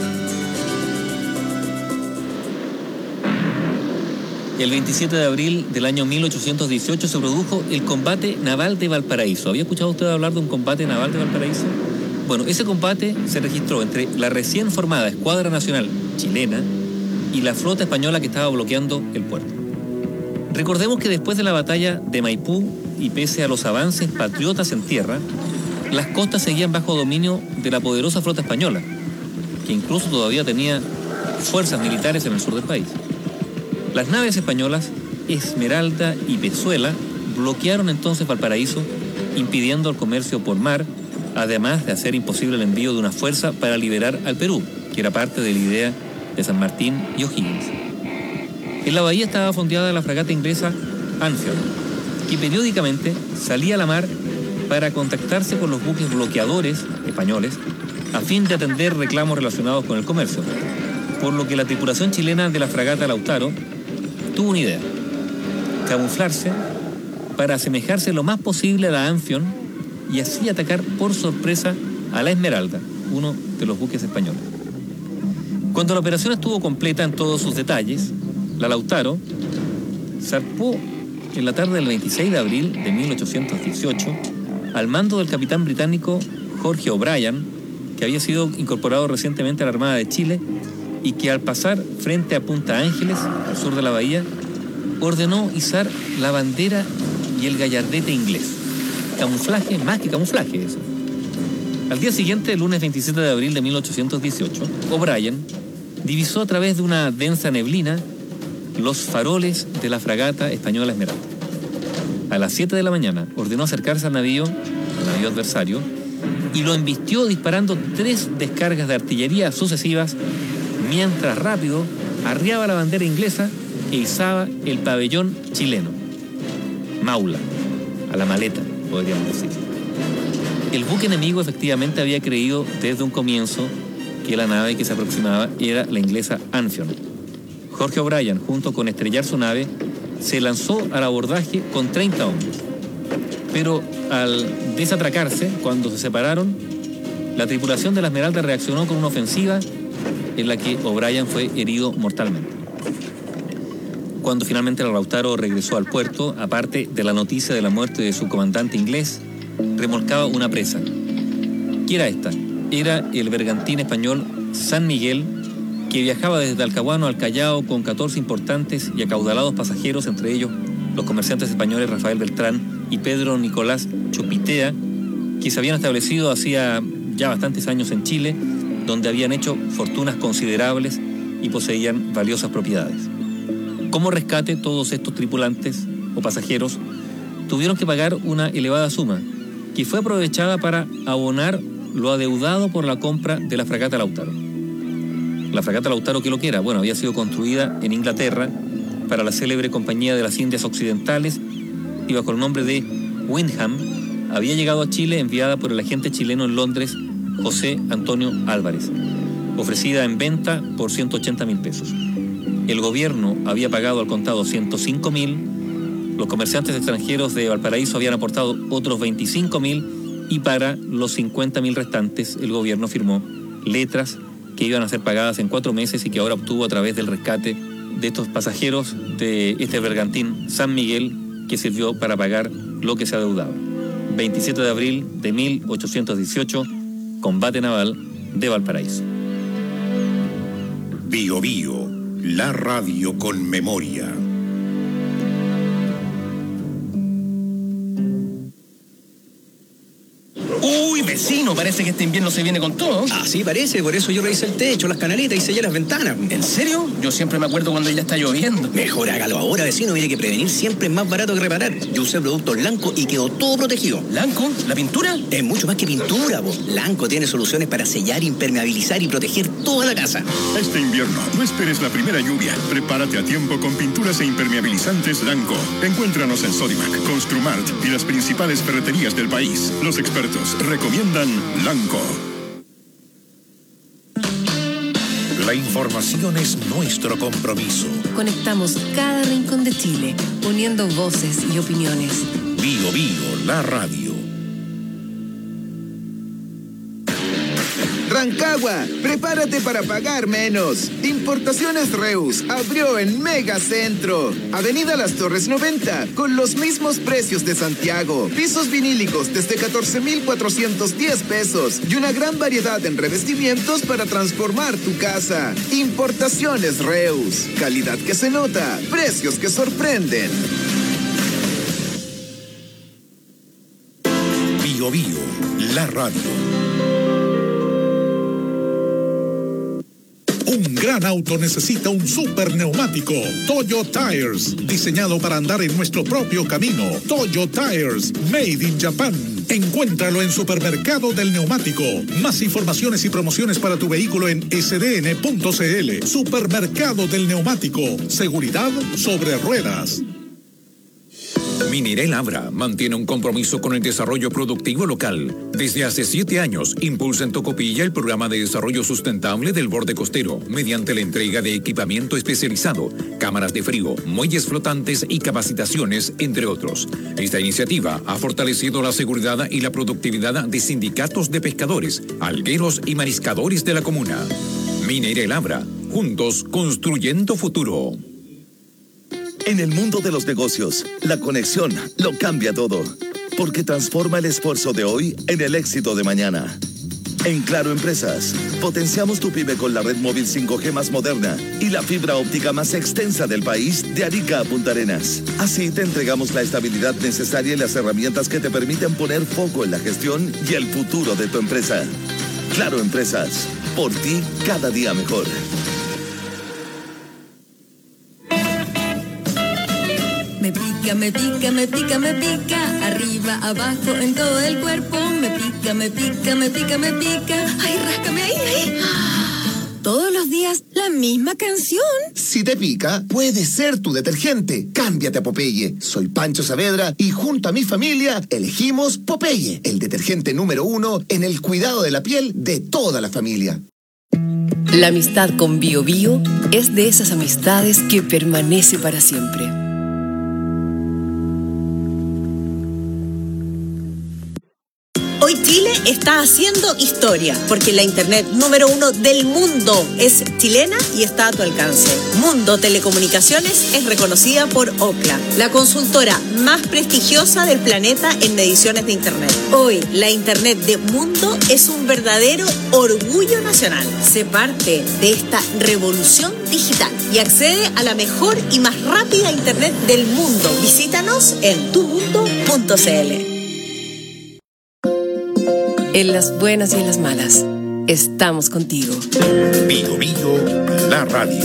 El 27 de abril del año 1818 se produjo el combate naval de Valparaíso. ¿Había escuchado usted hablar de un combate naval de Valparaíso? Bueno, ese combate se registró entre la recién formada Escuadra Nacional chilena y la flota española que estaba bloqueando el puerto. Recordemos que después de la batalla de Maipú y pese a los avances patriotas en tierra, las costas seguían bajo dominio de la poderosa flota española, que incluso todavía tenía fuerzas militares en el sur del país. Las naves españolas Esmeralda y Pezuela bloquearon entonces Valparaíso, impidiendo el comercio por mar, además de hacer imposible el envío de una fuerza para liberar al Perú, que era parte de la idea de San Martín y O'Higgins. En la bahía estaba fondeada la fragata inglesa Anfield, que periódicamente salía a la mar para contactarse con los buques bloqueadores españoles a fin de atender reclamos relacionados con el comercio, por lo que la tripulación chilena de la fragata Lautaro tuvo una idea: camuflarse para asemejarse lo más posible a la Anfield y así atacar por sorpresa a la Esmeralda, uno de los buques españoles. Cuando la operación estuvo completa en todos sus detalles, La Lautaro zarpó en la tarde del 26 de abril de 1818 al mando del capitán británico Jorge O'Brien, que había sido incorporado recientemente a la Armada de Chile y que al pasar frente a Punta Ángeles, al sur de la bahía, ordenó izar la bandera y el gallardete inglés. Camuflaje, más que camuflaje eso. Al día siguiente, el lunes 27 de abril de 1818, O'Brien divisó a través de una densa neblina los faroles de la fragata española Esmeralda. A las 7 de la mañana ordenó acercarse al navío adversario, y lo embistió disparando 3 descargas de artillería sucesivas, mientras rápido arriaba la bandera inglesa e izaba el pabellón chileno. Maula, a la maleta, podríamos decir. El buque enemigo efectivamente había creído desde un comienzo que la nave que se aproximaba era la inglesa Amphion. Jorge O'Brien, junto con estrellar su nave, se lanzó al abordaje con 30 hombres. Pero al desatracarse, cuando se separaron, la tripulación de la Esmeralda reaccionó con una ofensiva en la que O'Brien fue herido mortalmente. Cuando finalmente la Lautaro regresó al puerto, aparte de la noticia de la muerte de su comandante inglés, remolcaba una presa. ¿Qué era esta? Era el bergantín español San Miguel, que viajaba desde Talcahuano al Callao con 14 importantes y acaudalados pasajeros, entre ellos los comerciantes españoles Rafael Beltrán y Pedro Nicolás Chupitea, que se habían establecido hacía ya bastantes años en Chile, donde habían hecho fortunas considerables y poseían valiosas propiedades. Como rescate, todos estos tripulantes o pasajeros tuvieron que pagar una elevada suma, que fue aprovechada para abonar lo adeudado por la compra de la fragata Lautaro. La fragata Lautaro, ¿qué lo que era? Bueno, había sido construida en Inglaterra para la célebre Compañía de las Indias Occidentales y bajo el nombre de Windham había llegado a Chile enviada por el agente chileno en Londres, José Antonio Álvarez, ofrecida en venta por 180.000 pesos. El gobierno había pagado al contado 105.000, los comerciantes extranjeros de Valparaíso habían aportado otros 25.000 y para los 50.000 restantes el gobierno firmó letras que iban a ser pagadas en 4 meses y que ahora obtuvo a través del rescate de estos pasajeros de este bergantín San Miguel, que sirvió para pagar lo que se adeudaba. 27 de abril de 1818, combate naval de Valparaíso. Bio Bio, la radio con memoria. Uy, vecino, parece que este invierno se viene con todo. Ah, sí, parece, por eso yo revisé el techo, las canaletas y sellé las ventanas. ¿En serio? Yo siempre me acuerdo cuando ya está lloviendo. Mejor hágalo ahora, vecino, mire que prevenir siempre es más barato que reparar. Yo usé productos Lanco y quedó todo protegido. ¿Lanco? ¿La pintura? Es mucho más que pintura, po. Lanco tiene soluciones para sellar, impermeabilizar y proteger toda la casa. Este invierno, no esperes la primera lluvia. Prepárate a tiempo con pinturas e impermeabilizantes Lanco. Encuéntranos en Sodimac, Construmart y las principales ferreterías del país. Los expertos recomiendan Lanco. La información es nuestro compromiso. Conectamos cada rincón de Chile, uniendo voces y opiniones. Bio Bio, la radio. Rancagua, prepárate para pagar menos. Importaciones Reus abrió en Megacentro. Avenida Las Torres 90, con los mismos precios de Santiago. Pisos vinílicos desde 14,410 pesos y una gran variedad en revestimientos para transformar tu casa. Importaciones Reus, calidad que se nota, precios que sorprenden. Bio Bio, la radio. Un gran auto necesita un super neumático. Toyo Tires, diseñado para andar en nuestro propio camino. Toyo Tires, made in Japan. Encuéntralo en Supermercado del Neumático. Más informaciones y promociones para tu vehículo en sdn.cl. Supermercado del Neumático. Seguridad sobre ruedas. Minerel Abra mantiene un compromiso con el desarrollo productivo local. Desde hace 7 años, impulsa en Tocopilla el programa de desarrollo sustentable del borde costero, mediante la entrega de equipamiento especializado, cámaras de frío, muelles flotantes y capacitaciones, entre otros. Esta iniciativa ha fortalecido la seguridad y la productividad de sindicatos de pescadores, algueros y mariscadores de la comuna. Minerel Abra, juntos construyendo futuro. En el mundo de los negocios, la conexión lo cambia todo, porque transforma el esfuerzo de hoy en el éxito de mañana. En Claro Empresas, potenciamos tu pyme con la red móvil 5G más moderna y la fibra óptica más extensa del país, de Arica a Punta Arenas. Así te entregamos la estabilidad necesaria y las herramientas que te permiten poner foco en la gestión y el futuro de tu empresa. Claro Empresas, por ti cada día mejor. Me pica, me pica, me pica, me pica, arriba, abajo, en todo el cuerpo. Me pica, me pica, me pica, me pica. Ay, ráscame ahí, ahí. Todos los días la misma canción. Si te pica, puede ser tu detergente. Cámbiate a Popeye. Soy Pancho Saavedra y junto a mi familia elegimos Popeye, el detergente número 1 en el cuidado de la piel de toda la familia. La amistad con Bio Bio es de esas amistades que permanece para siempre. Hoy Chile está haciendo historia, porque la internet número 1 del mundo es chilena y está a tu alcance. Mundo Telecomunicaciones es reconocida por Ookla, la consultora más prestigiosa del planeta en mediciones de internet. Hoy, la internet de Mundo es un verdadero orgullo nacional. Sé parte de esta revolución digital y accede a la mejor y más rápida internet del mundo. Visítanos en tumundo.cl. En las buenas y en las malas, estamos contigo. Bio Bio, la radio.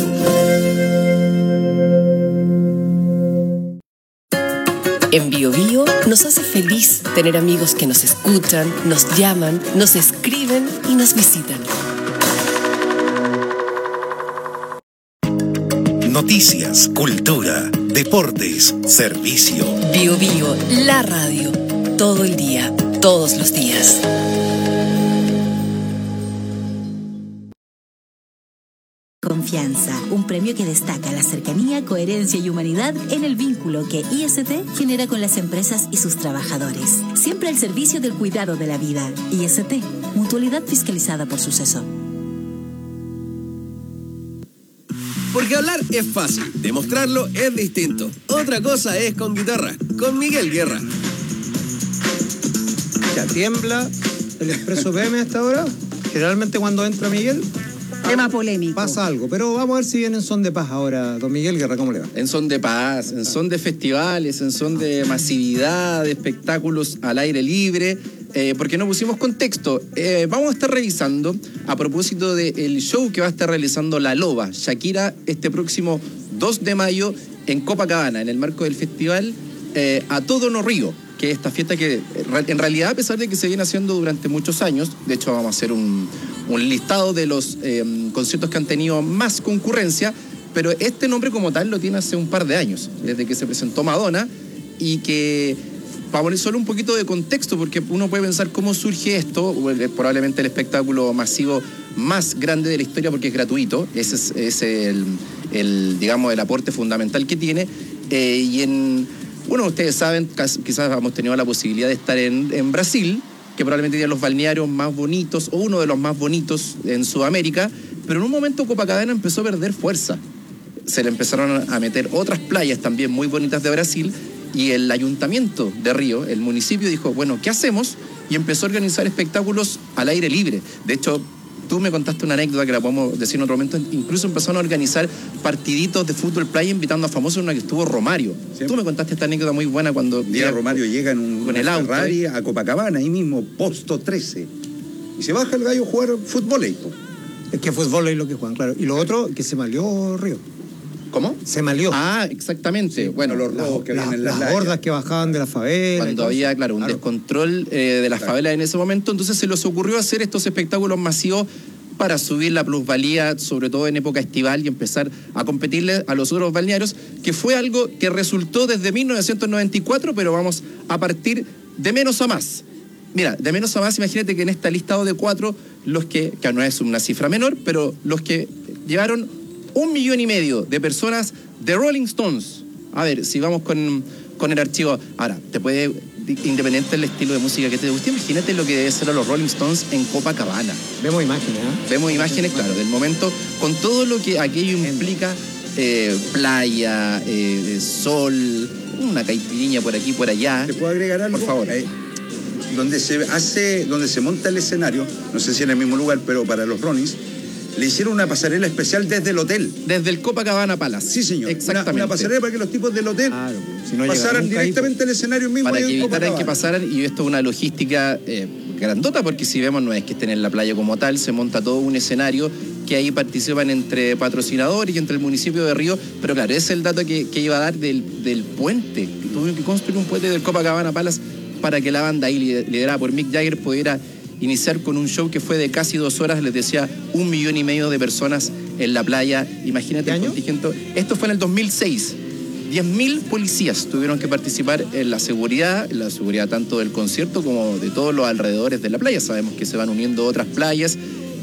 En Bio Bio nos hace feliz tener amigos que nos escuchan, nos llaman, nos escriben y nos visitan. Noticias, cultura, deportes, servicio. Bio Bio, la radio. Todo el día, todos los días. Confianza, un premio que destaca la cercanía, coherencia y humanidad en el vínculo que IST genera con las empresas y sus trabajadores. Siempre al servicio del cuidado de la vida. IST, mutualidad fiscalizada por Suceso. Porque hablar es fácil, demostrarlo es distinto. Otra cosa es con guitarra, con Miguel Guerra. Ya tiembla el Expreso PM a esta hora. Generalmente cuando entra Miguel, tema polémico. Pasa algo, pero vamos a ver si viene en son de paz ahora. Don Miguel Guerra, ¿cómo le va? En son de paz, en son de festivales, en son de masividad, de espectáculos al aire libre, porque no pusimos contexto. Vamos a estar revisando, a propósito del show que va a estar realizando La Loba, Shakira, este próximo 2 de mayo en Copacabana, en el marco del festival A Todo No Río, que es esta fiesta que en realidad, a pesar de que se viene haciendo durante muchos años, de hecho vamos a hacer un listado de los conciertos que han tenido más concurrencia, pero este nombre como tal lo tiene hace un par de años, desde que se presentó Madonna, y que, para poner solo un poquito de contexto, porque uno puede pensar cómo surge esto, probablemente el espectáculo masivo más grande de la historia porque es gratuito, ese es digamos, el aporte fundamental que tiene, bueno, ustedes saben, quizás hemos tenido la posibilidad de estar en Brasil, que probablemente tiene los balnearios más bonitos, o uno de los más bonitos en Sudamérica, pero en un momento Copacabana empezó a perder fuerza. Se le empezaron a meter otras playas también muy bonitas de Brasil, y el ayuntamiento de Río, el municipio, dijo, bueno, ¿qué hacemos? Y empezó a organizar espectáculos al aire libre. De hecho, tú me contaste una anécdota que la podemos decir en otro momento. Incluso empezaron a organizar partiditos de fútbol playa invitando a famosos, en una que estuvo Romario. Sí. Tú me contaste esta anécdota muy buena cuando... Día Romario llega con el auto, Ferrari a Copacabana, ahí mismo, Posto 13. Y se baja el gallo a jugar fútbol. Es que fútbol es lo que juegan, claro. Y lo otro, que se malió Río. ¿Cómo? Se malió. Ah, exactamente. Bueno, los rojos que vienen en las gordas que bajaban de la favela. Cuando había, claro, un descontrol de las favelas en ese momento, entonces se les ocurrió hacer estos espectáculos masivos para subir la plusvalía, sobre todo en época estival, y empezar a competirle a los otros balnearios, que fue algo que resultó desde 1994, pero vamos a partir de menos a más. Mira, de menos a más, imagínate que en esta listado de 4, los que no es una cifra menor, pero los que llevaron 1,5 millones de personas de Rolling Stones. A ver, si vamos con el archivo. Ahora, te puede, independiente del estilo de música que te guste, imagínate lo que debe ser a los Rolling Stones en Copacabana. Vemos imágenes, ¿eh? Vemos imágenes, claro, del momento, con todo lo que aquello implica playa, sol, una caipirinha por aquí, por allá. ¿Te puedo agregar algo? Por favor. Donde se monta el escenario, no sé si en el mismo lugar, pero para los Ronins, le hicieron una pasarela especial desde el hotel. Desde el Copacabana Palace. Sí, señor. Exactamente. Una pasarela para que los tipos del hotel pasaran directamente al escenario mismo. Para ahí que en evitaran Copacabana. que pasaran, y esto es una logística grandota, porque si vemos no es que estén en la playa como tal, se monta todo un escenario que ahí participan entre patrocinadores y entre el municipio de Río, pero claro, ese es el dato que iba a dar del puente. Tuvieron que construir un puente del Copacabana Palace para que la banda ahí liderada por Mick Jagger pudiera iniciar con un show que fue de casi 2 horas, les decía, 1,5 millones de personas en la playa. Imagínate el contingente. Esto fue en el 2006. 10.000 policías tuvieron que participar en la seguridad tanto del concierto como de todos los alrededores de la playa. Sabemos que se van uniendo otras playas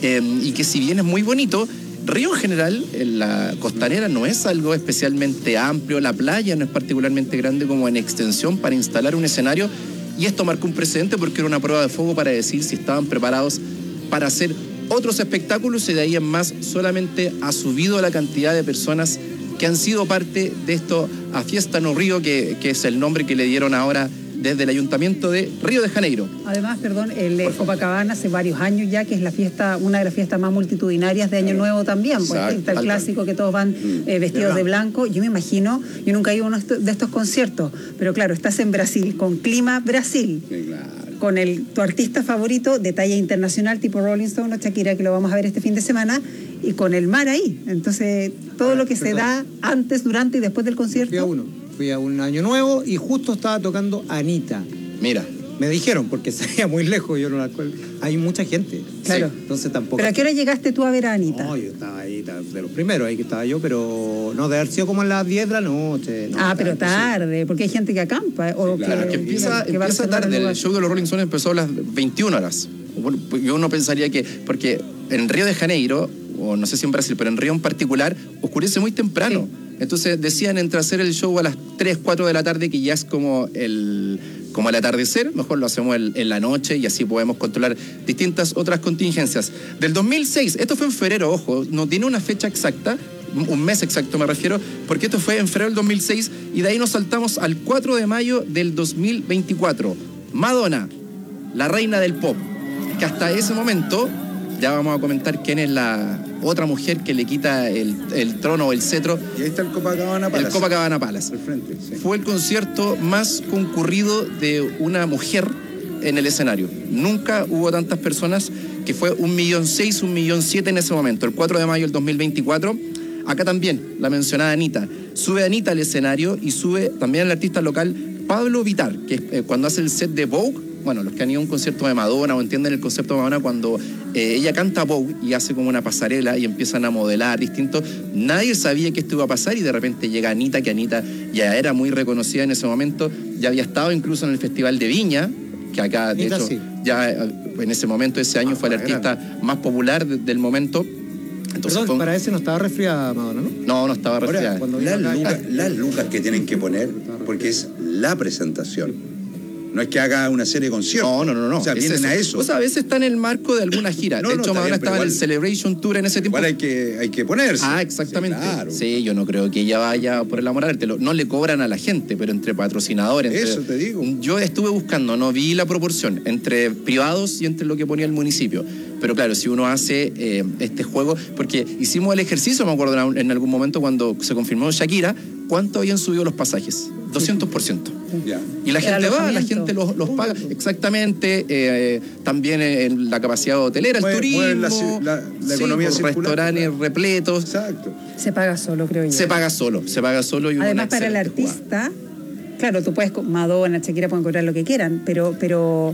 y que si bien es muy bonito, Río en general, en la costanera, no es algo especialmente amplio, la playa no es particularmente grande como en extensión para instalar un escenario, y esto marcó un precedente porque era una prueba de fuego para decir si estaban preparados para hacer otros espectáculos, y de ahí en más solamente ha subido la cantidad de personas que han sido parte de esto a Fiesta no Río, que es el nombre que le dieron ahora desde el Ayuntamiento de Río de Janeiro. Además, el Copacabana hace varios años ya que es la fiesta, una de las fiestas más multitudinarias de Año Nuevo también, porque está el clásico que todos van vestidos de blanco. Yo me imagino, yo nunca he ido a uno de estos conciertos, pero claro, estás en Brasil, con clima Brasil. Sí, claro. Con tu artista favorito de talla internacional tipo Rolling Stone o Shakira, que lo vamos a ver este fin de semana, y con el mar ahí. Entonces, todo lo que se da antes, durante y después del concierto. Fui a un Año Nuevo y justo estaba tocando Anita. Mira. Me dijeron, porque salía muy lejos, yo no la acuerdo. Hay mucha gente. Claro. Sí, entonces tampoco. ¿Pero a qué hora llegaste tú a ver a Anita? No, yo estaba ahí, de los primeros, ahí que estaba yo, pero no, de haber sido como a las 10 de la noche. No, pero tarde, porque hay gente que acampa. O claro, que empieza tarde. El show de los Rolling Stones empezó a las 21 horas. Bueno, yo no pensaría que, porque en Río de Janeiro, o no sé si en Brasil, pero en Río en particular, oscurece muy temprano. Sí. Entonces decían entre hacer el show a las 3, 4 de la tarde, que ya es como el atardecer, mejor lo hacemos en la noche y así podemos controlar distintas otras contingencias. Del 2006, esto fue en febrero, ojo, no tiene una fecha exacta, un mes exacto me refiero, porque esto fue en febrero del 2006 y de ahí nos saltamos al 4 de mayo del 2024. Madonna, la reina del pop, que hasta ese momento, ya vamos a comentar quién es la otra mujer que le quita el trono o el cetro. Y ahí está el Copacabana Palace. El Copacabana Palace. Al frente, sí. Fue el concierto más concurrido de una mujer en el escenario. Nunca hubo tantas personas, que fue 1.600.000, 1.700.000 en ese momento. El 4 de mayo del 2024. Acá también, la mencionada Anita. Sube Anita al escenario y sube también el artista local Pablo Vittar, que es cuando hace el set de Vogue. Bueno, los que han ido a un concierto de Madonna o entienden el concepto de Madonna, cuando ella canta Vogue y hace como una pasarela y empiezan a modelar distinto, nadie sabía que esto iba a pasar y de repente llega Anita, que Anita ya era muy reconocida en ese momento, ya había estado incluso en el Festival de Viña, que acá, de hecho, ya en ese momento, ese año fue el artista más popular del momento. Entonces, perdón, para ese no estaba resfriada Madonna, ¿no? No, no estaba resfriada. Ahora, las lucas que tienen que poner, porque es la presentación. No es que haga una serie de conciertos. No. O sea, vienen a eso. O sea, a veces está en el marco de alguna gira. De hecho, Madonna estaba en el Celebration Tour en ese tiempo. Igual hay que ponerse. Ah, exactamente. Sí, claro. Sí, yo no creo que ella vaya por el amor al arte. No le cobran a la gente, pero entre patrocinadores. Eso te digo. Yo estuve buscando, no vi la proporción entre privados y entre lo que ponía el municipio. Pero claro, si uno hace este juego, porque hicimos el ejercicio, me acuerdo en algún momento cuando se confirmó Shakira, ¿cuánto habían subido los pasajes? 200%. Ya. Y la gente va, la gente los paga. Exactamente. También en la capacidad hotelera, el turismo, la economía circular, restaurantes repletos. Exacto. Se paga solo, creo yo. Se paga solo. Y además, para el artista, claro, tú puedes, Madonna, Shakira pueden cobrar lo que quieran, pero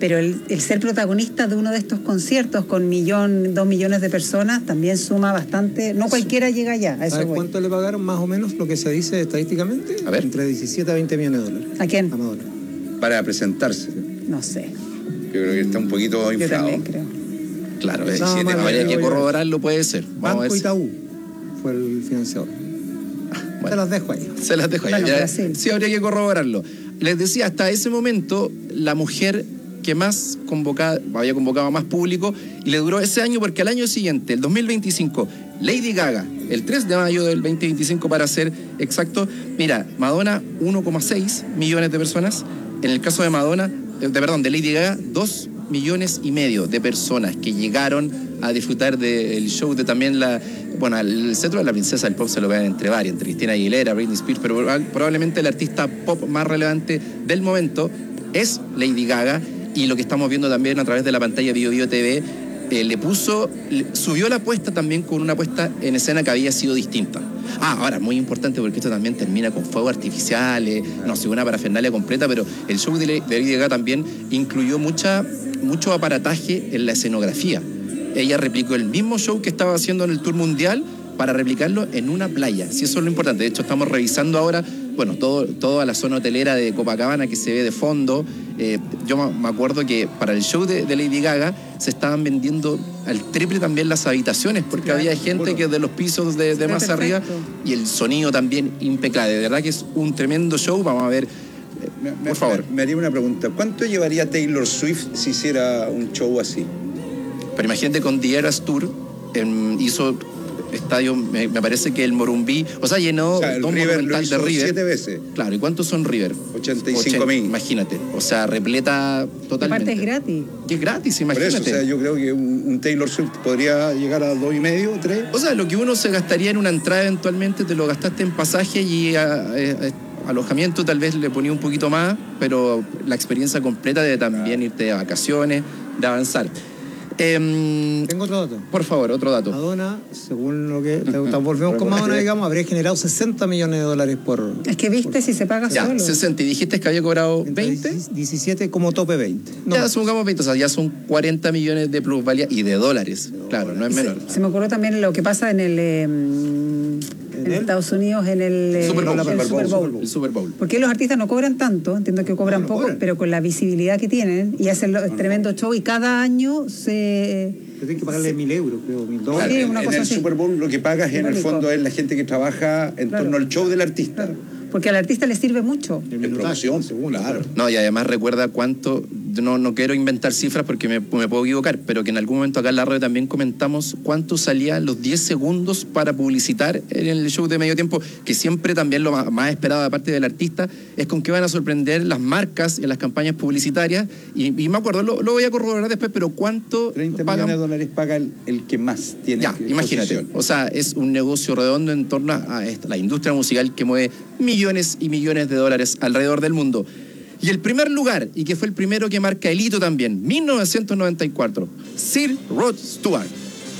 el ser protagonista de uno de estos conciertos con 2 millones de personas también suma bastante. No cualquiera llega allá. ¿Sabes cuánto le pagaron más o menos lo que se dice estadísticamente? A ver. Entre 17 a 20 millones de dólares. ¿A quién? A Madonna. Para presentarse. No sé. Yo creo que está un poquito inflado. Yo también creo. Claro, habría que corroborarlo, puede ser. Banco Itaú fue el financiador. Bueno, se las dejo ahí. Bueno, sí, habría que corroborarlo. Les decía, hasta ese momento, la mujer que había convocado a más público, y le duró ese año porque al año siguiente, el 2025, Lady Gaga, el 3 de mayo del 2025 para ser exacto. Mira, Madonna, 1,6 millones de personas. En el caso de de Lady Gaga, 2,5 millones de personas que llegaron a disfrutar del show de también el cetro de la princesa del pop se lo vean entre varias, entre Christina Aguilera, Britney Spears, pero probablemente el artista pop más relevante del momento es Lady Gaga, y lo que estamos viendo también a través de la pantalla Bio Bio TV, subió la apuesta también con una puesta en escena que había sido distinta. Ahora, muy importante porque esto también termina con fuegos artificiales, no sé, una parafernalia completa, pero el show de Lady Gaga también incluyó mucho aparataje en la escenografía. Ella replicó el mismo show que estaba haciendo en el tour mundial para replicarlo en una playa. Sí, eso es lo importante. De hecho, estamos revisando ahora, toda la zona hotelera de Copacabana que se ve de fondo. Yo me acuerdo que para el show de Lady Gaga se estaban vendiendo al triple también las habitaciones, porque había gente que de los pisos de más perfecto. Arriba, y el sonido también impecable. De verdad que es un tremendo show. Vamos a ver. Por favor. Me haría una pregunta. ¿Cuánto llevaría Taylor Swift si hiciera un show así? Pero imagínate, con The Eras Tour hizo estadio, me parece que el Morumbí, llenó el River lo hizo de River 7 veces. Claro, ¿y cuántos son River? 85.000. Imagínate, repleta totalmente. Aparte es gratis. Y es gratis, imagínate. Por eso, yo creo que un Taylor Swift podría llegar a 2,5, 3. Lo que uno se gastaría en una entrada eventualmente, te lo gastaste en pasaje y alojamiento, tal vez le ponía un poquito más, pero la experiencia completa de también irte de vacaciones, de avanzar. Tengo otro dato. Por favor, otro dato. Madonna, según lo que volvemos con Madonna, digamos, habría generado $60 millones por... Es que viste si se paga solo. 60. Y dijiste que había cobrado 20. 17 como tope 20. Ya supongamos 20, ya son 40 millones de plusvalía y de dólares. Claro, no es menor. Se me ocurrió también lo que pasa en Estados Unidos en el Super Bowl. El Super Bowl. Porque los artistas no cobran tanto, entiendo que cobran poco, pero con la visibilidad que tienen y hacen tremendo show, y cada año tienen que pagarle 1.000 euros, creo, $1.000. Sí, una cosa en el así. Super Bowl lo que pagas en el fondo es la gente que trabaja en torno al show del artista. Claro. Porque al artista le sirve mucho. En promoción, claro. No, y además recuerda cuánto, no quiero inventar cifras porque me puedo equivocar, pero que en algún momento acá en la radio también comentamos cuánto salían los 10 segundos para publicitar en el show de medio tiempo, que siempre también lo más esperado de parte del artista es con qué van a sorprender las marcas en las campañas publicitarias, y me acuerdo, lo voy a corroborar después, pero cuánto 30 millones de dólares paga el que más tiene. Ya, imagínate, es un negocio redondo en torno a la industria musical que mueve millones y millones de dólares alrededor del mundo. Y el primer lugar, y que fue el primero que marca el hito también, 1994, Sir Rod Stewart.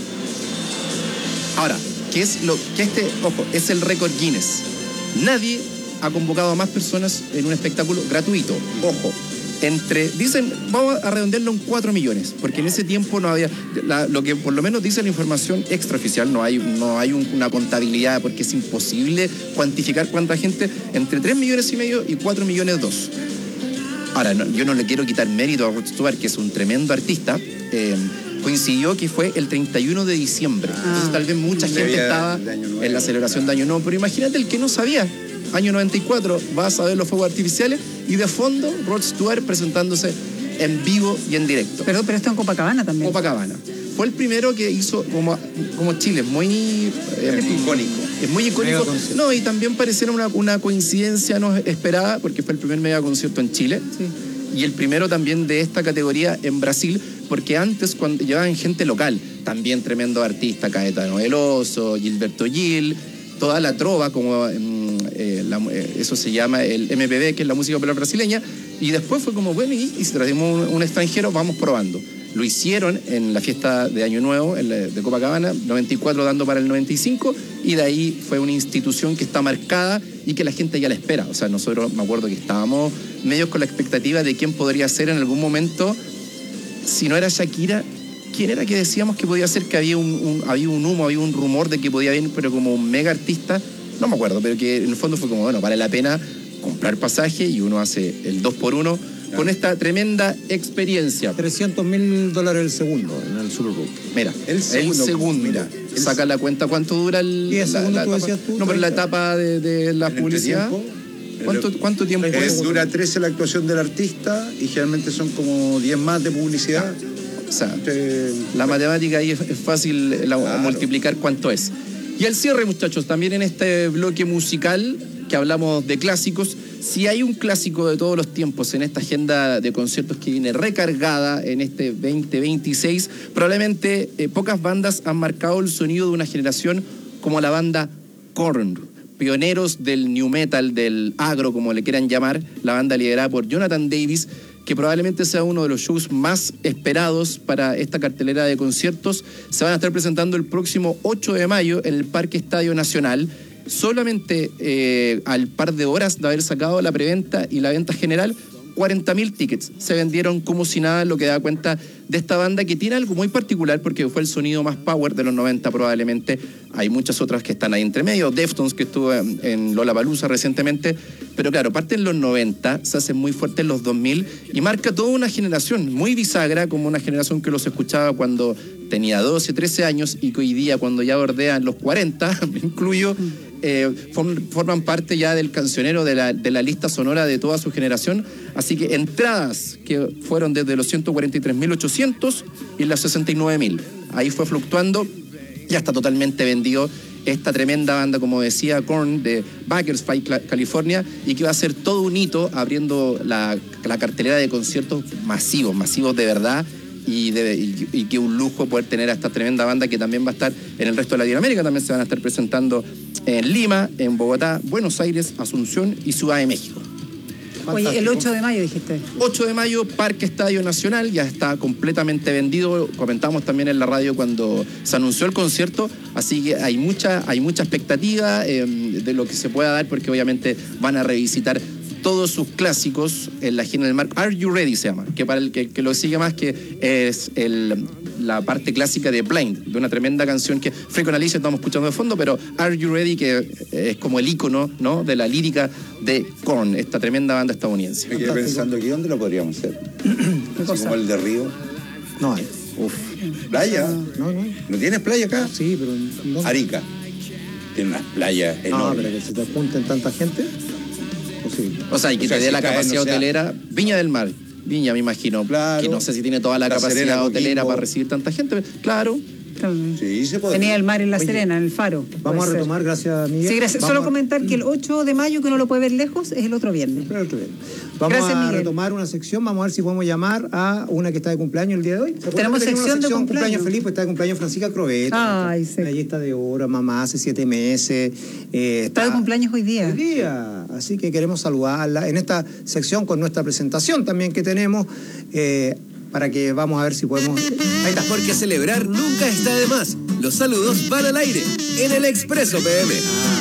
Ahora, ¿qué es es el récord Guinness? Nadie ha convocado a más personas en un espectáculo gratuito. Ojo, dicen, vamos a redondearlo en 4 millones, porque en ese tiempo no había, lo que por lo menos dice la información extraoficial, no hay una contabilidad, porque es imposible cuantificar cuánta gente, entre 3,5 millones y 4,2 millones. Ahora, yo no le quiero quitar mérito a Rod Stewart, que es un tremendo artista. Coincidió que fue el 31 de diciembre. Entonces tal vez mucha gente estaba en la celebración de Año Nuevo, pero imagínate el que no sabía. Año 94, vas a ver los fuegos artificiales y de fondo Rod Stewart presentándose en vivo y en directo. Pero esto en Copacabana también. Copacabana. Fue el primero que hizo como Chile, muy icónico. Es muy icónico. No, y también pareciera una coincidencia no esperada, porque fue el primer mega concierto en Chile. Sí. Y el primero también de esta categoría en Brasil, porque antes cuando llevaban gente local, también tremendo artista, Caetano Veloso, Gilberto Gil, toda la trova, como eso se llama el MPB, que es la música popular brasileña, y después fue como, bueno, y si traemos un extranjero, vamos probando. Lo hicieron en la fiesta de Año Nuevo de Copacabana, 94 dando para el 95, y de ahí fue una institución que está marcada y que la gente ya la espera. O sea, nosotros me acuerdo que estábamos medios con la expectativa de quién podría ser en algún momento, si no era Shakira, quién era que decíamos que podía ser, que había un humo, había un rumor de que podía venir, pero como un mega artista, no me acuerdo, pero que en el fondo fue como, bueno, vale la pena comprar pasaje y uno hace el 2x1 con esta tremenda experiencia. $300,000 el segundo en el Super Bowl. Mira, el segundo. Mira, saca la cuenta cuánto dura el... 10 segundos, tú decías tú. No, pero la etapa de la publicidad. ¿Cuánto tiempo dura 13 la actuación del artista y generalmente son como 10 más de publicidad. O sea, la matemática ahí es fácil multiplicar cuánto es. Y al cierre, muchachos, también en este bloque musical que hablamos de clásicos, si hay un clásico de todos los tiempos en esta agenda de conciertos que viene recargada en este 2026, probablemente pocas bandas han marcado el sonido de una generación como la banda Korn, pioneros del new metal, del agro, como le quieran llamar, la banda liderada por Jonathan Davis, que probablemente sea uno de los shows más esperados para esta cartelera de conciertos. Se van a estar presentando el próximo 8 de mayo en el Parque Estadio Nacional. Solamente al par de horas de haber sacado la preventa y la venta general, 40.000 tickets se vendieron como si nada, lo que da cuenta de esta banda que tiene algo muy particular porque fue el sonido más power de los 90 probablemente. Hay muchas otras que están ahí entre medio, Deftones, que estuvo en Lollapalooza recientemente, pero claro, parte en los 90, se hace muy fuerte en los 2000 y marca toda una generación muy bisagra, como una generación que los escuchaba cuando tenía 12, 13 años y que hoy día cuando ya bordean los 40, me incluyo, forman parte ya del cancionero de la lista sonora de toda su generación. Así que entradas que fueron desde los 143.800 y las 69.000. Ahí fue fluctuando, ya está totalmente vendido esta tremenda banda, como decía, Korn, de Bakersfield, California, y que va a ser todo un hito abriendo la cartelera de conciertos masivos de verdad. Y que un lujo poder tener a esta tremenda banda que también va a estar en el resto de Latinoamérica. También se van a estar presentando en Lima, en Bogotá, Buenos Aires, Asunción y Ciudad de México. Oye, el 8 de mayo dijiste. 8 de mayo, Parque Estadio Nacional, ya está completamente vendido. Comentamos también en la radio cuando se anunció el concierto, así que hay mucha expectativa de lo que se pueda dar, porque obviamente van a revisitar todos sus clásicos en la gira del mar. Are You Ready se llama, que para el que lo sigue más, que es la parte clásica de Blind, de una tremenda canción que Free con Alicia estamos escuchando de fondo, pero Are You Ready, que es como el ícono, ¿no?, de la lírica de Korn, esta tremenda banda estadounidense. Me quedé pensando aquí, ¿dónde lo podríamos hacer? Así como el de Río. No hay. ¿Playa? No. ¿No tienes playa acá? Sí, pero... ¿dónde? Arica. Tiene unas playas enormes. No, pero que se te junten tanta gente... Posible. O sea, y que te dé la capacidad hotelera. Viña del Mar, Viña, me imagino, claro, que no sé si tiene toda la capacidad Serena, hotelera para recibir tanta gente, claro. Sí, se puede. Tenía el mar en La Serena, en el Faro. Vamos a retomar, gracias, Miguel. Sí, gracias. Solo comentar que el 8 de mayo, que uno lo puede ver lejos, es el otro viernes. Vamos gracias, a Miguel. retomar una sección, vamos a ver si podemos llamar a una que está de cumpleaños el día de hoy. Tenemos sección de cumpleaños feliz, pues está de cumpleaños Francisca Croveta. Ay, sí. Allí está de hora, mamá, hace 7 meses. Está de cumpleaños hoy día. Así que queremos saludarla en esta sección con nuestra presentación también que tenemos. Para que vamos a ver si podemos... Ahí está. Porque celebrar nunca está de más. Los saludos van al aire en el Expreso PM.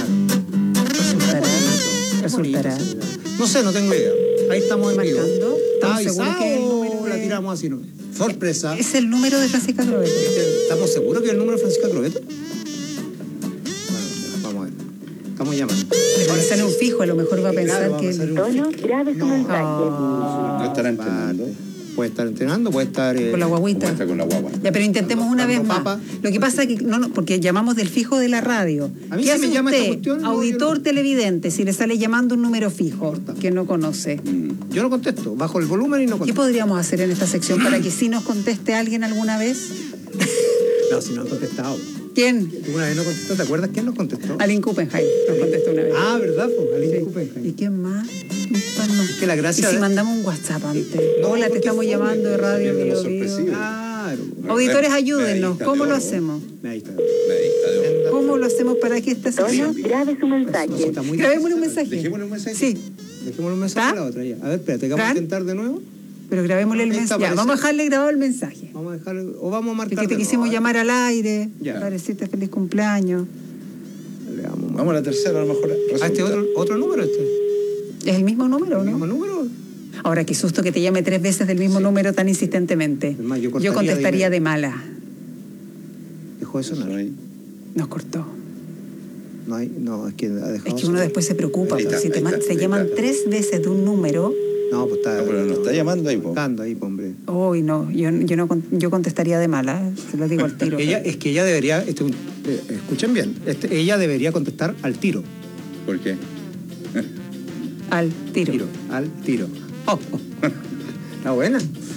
Resultará. No sé, no tengo idea. Ahí estamos en vivo. ¿Estamos seguros que el número la tiramos así, no? Sorpresa. Es el número de Francisca Croveta. ¿Estamos seguros que es el número de Francisca Croveta? Bueno, vamos a ver. Estamos llamando. Ahora sale un fijo, a lo mejor va a pensar que... Tono, grabe su mensaje. No estará entrenando. Puede estar entrenando, puede estar... con la guaguita. Con la guagua. Ya, pero intentemos una vez más. Lo que pasa es que, no, porque llamamos del fijo de la radio. A mí ¿Qué si hace me llama usted, esta cuestión, auditor televidente, si le sale llamando un número fijo que no conoce? Yo no contesto, bajo el volumen y no contesto. ¿Qué podríamos hacer en esta sección para que sí nos conteste alguien alguna vez? No, si no han contestado. ¿Quién? ¿Tú una vez no contestó? ¿Te acuerdas quién nos contestó? Aline Kuppenheim nos contestó una vez. Ah, ¿verdad? Pues, Aline Kuppenheim. ¿Y quién más? Que la gracia... ¿Y si mandamos un WhatsApp antes? Hola, te estamos llamando de radio. Claro. Auditores, ayúdennos. ¿Cómo lo hacemos? Ahí está. ¿Cómo lo hacemos para que esta sección... Grabe su mensaje. Grabémosle un mensaje. ¿Dejémosle un mensaje? Sí. Dejémosle un mensaje a la otra ya. A ver, espérate, vamos a intentar de nuevo. Pero grabémosle el mensaje. Ya, vamos a dejarle grabado el mensaje. Vamos a dejarle, o vamos a marcar. Porque te quisimos llamar al aire, ya, para decirte feliz cumpleaños. Vamos a la tercera, a lo mejor. ¿A este otro número este? ¿Es el mismo número o no? ¿El mismo número? Ahora, qué susto que te llame 3 veces del mismo número tan insistentemente. Más, yo contestaría de mala. ¿Dejó de sonar? Nos cortó. No, es que ha dejado. Es que uno después se preocupa. Si te llaman 3 veces de un número... No, pues está... pero nos está llamando ahí, hombre. Uy, no, yo contestaría de mala, se lo digo al tiro. Ella debería, escuchen bien, ella debería contestar al tiro. ¿Por qué? Al tiro. Al tiro. Está buena.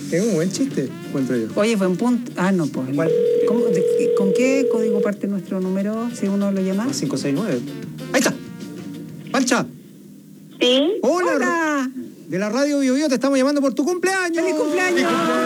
Es un buen chiste, encuentro yo. Oye, buen punto. Ah, no, pues. ¿Con qué código parte nuestro número, si uno lo llama? 569. Ahí está. Pancha. Sí. Hola. De la radio Bio Bio te estamos llamando por tu cumpleaños. ¡Feliz cumpleaños!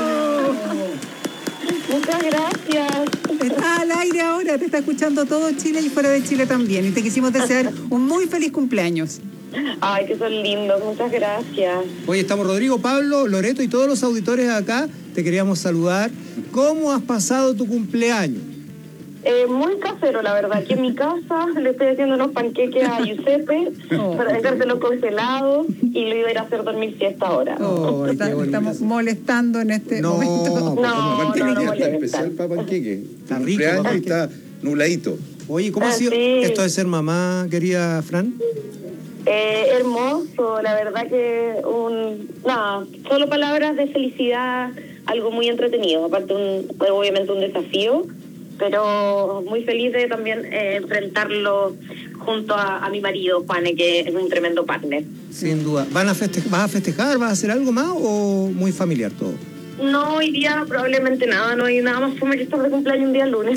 Muchas gracias. Estás al aire ahora, te está escuchando todo Chile y fuera de Chile también. Y te quisimos desear un muy feliz cumpleaños. Ay, que son lindos, muchas gracias. Oye, estamos Rodrigo, Pablo, Loreto y todos los auditores acá. Te queríamos saludar. ¿Cómo has pasado tu cumpleaños? Muy casero, la verdad. Aquí en mi casa le estoy haciendo unos panqueques a Giuseppe para dejárselos congelados y lo iba a ir a hacer dormir siesta ahora. Estamos molestando en este momento. No, especial para panqueque. Está rico. Cumpleaños está nubladito. Oye, ¿cómo ha sido esto de ser mamá, querida Fran? Hermoso, la verdad que solo palabras de felicidad, algo muy entretenido, aparte obviamente un desafío, pero muy feliz de también enfrentarlo junto a mi marido, Juane, que es un tremendo partner. Sin duda. ¿Vas a festejar? ¿Vas a hacer algo más o muy familiar todo? No, hoy día probablemente nada, no hay nada más fome que estar de cumpleaños un día lunes.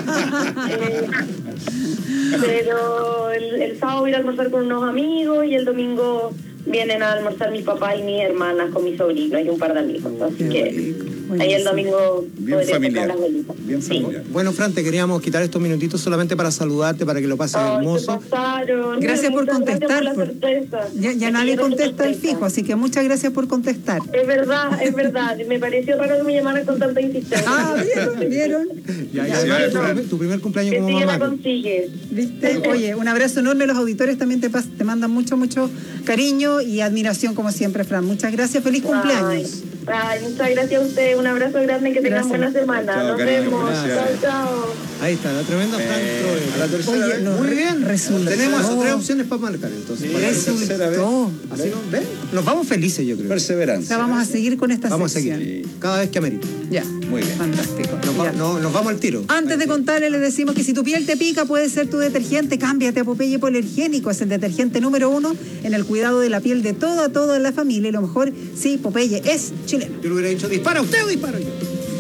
Pero el sábado voy a ir a almorzar con unos amigos y el domingo vienen a almorzar mi papá y mis hermanas con mi sobrino y un par de amigos. Así que ahí el domingo bien familiar. Las velitas. Bien familiar. Bueno, Fran, te queríamos quitar estos minutitos solamente para saludarte, para que lo pases hermoso. Gracias por contestar. Gracias por la sorpresa. Ya nadie contesta el fijo, así que muchas gracias por contestar. Es verdad. Me pareció raro que me llamaran con tanta insistencia. ¿Vieron? Tu primer cumpleaños como mamá. La consigues. ¿Viste? Oye, un abrazo enorme. Los auditores también te mandan mucho cariño y admiración como siempre, Fran. Muchas gracias. Feliz cumpleaños. Ay, muchas gracias a usted. Un abrazo grande, que tengan buena semana. Chao, Nos cariño, vemos. Chao. Ahí está, la tremenda Fran. A la tercera vez. Muy bien. Resultó. Tenemos 3 opciones para marcar, entonces. Sí, Así nos vamos felices, yo creo. Perseverancia. O sea, vamos a seguir con esta Vamos sección. a seguir. Cada vez que amerite. Ya. Muy bien. Fantástico. Nos vamos al tiro. Antes de contarles, les decimos que si tu piel te pica, puede ser tu detergente. Cámbiate a Popeye Hipoalergénico. Es el detergente número 1 en el cuidado de la piel de toda la familia. Y lo mejor, sí, Popeye es chileno. Yo le hubiera dicho, ¿dispara usted o disparo yo?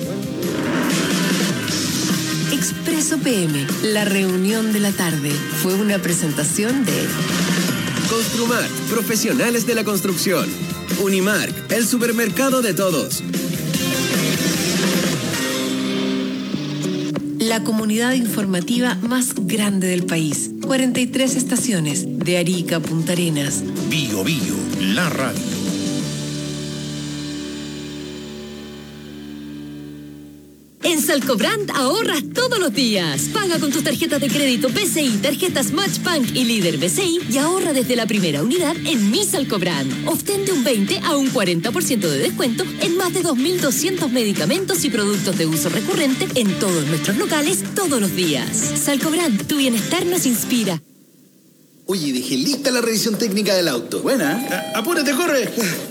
Expreso PM, la reunión de la tarde, fue una presentación de Construmart, profesionales de la construcción. Unimark, el supermercado de todos. la comunidad informativa más grande del país. 43 estaciones, de Arica a Punta Arenas. Bio Bio, la radio. En Salcobrand ahorras todos los días. Paga con tus tarjetas de crédito BCI, tarjetas Matchbank y Líder BCI y ahorra desde la primera unidad en Mi Salcobrand. Obtén de un 20 a un 40% de descuento en más de 2.200 medicamentos y productos de uso recurrente en todos nuestros locales todos los días. Salcobrand, tu bienestar nos inspira. Oye, dejé lista la revisión técnica del auto. Buena. Apúrate, corre.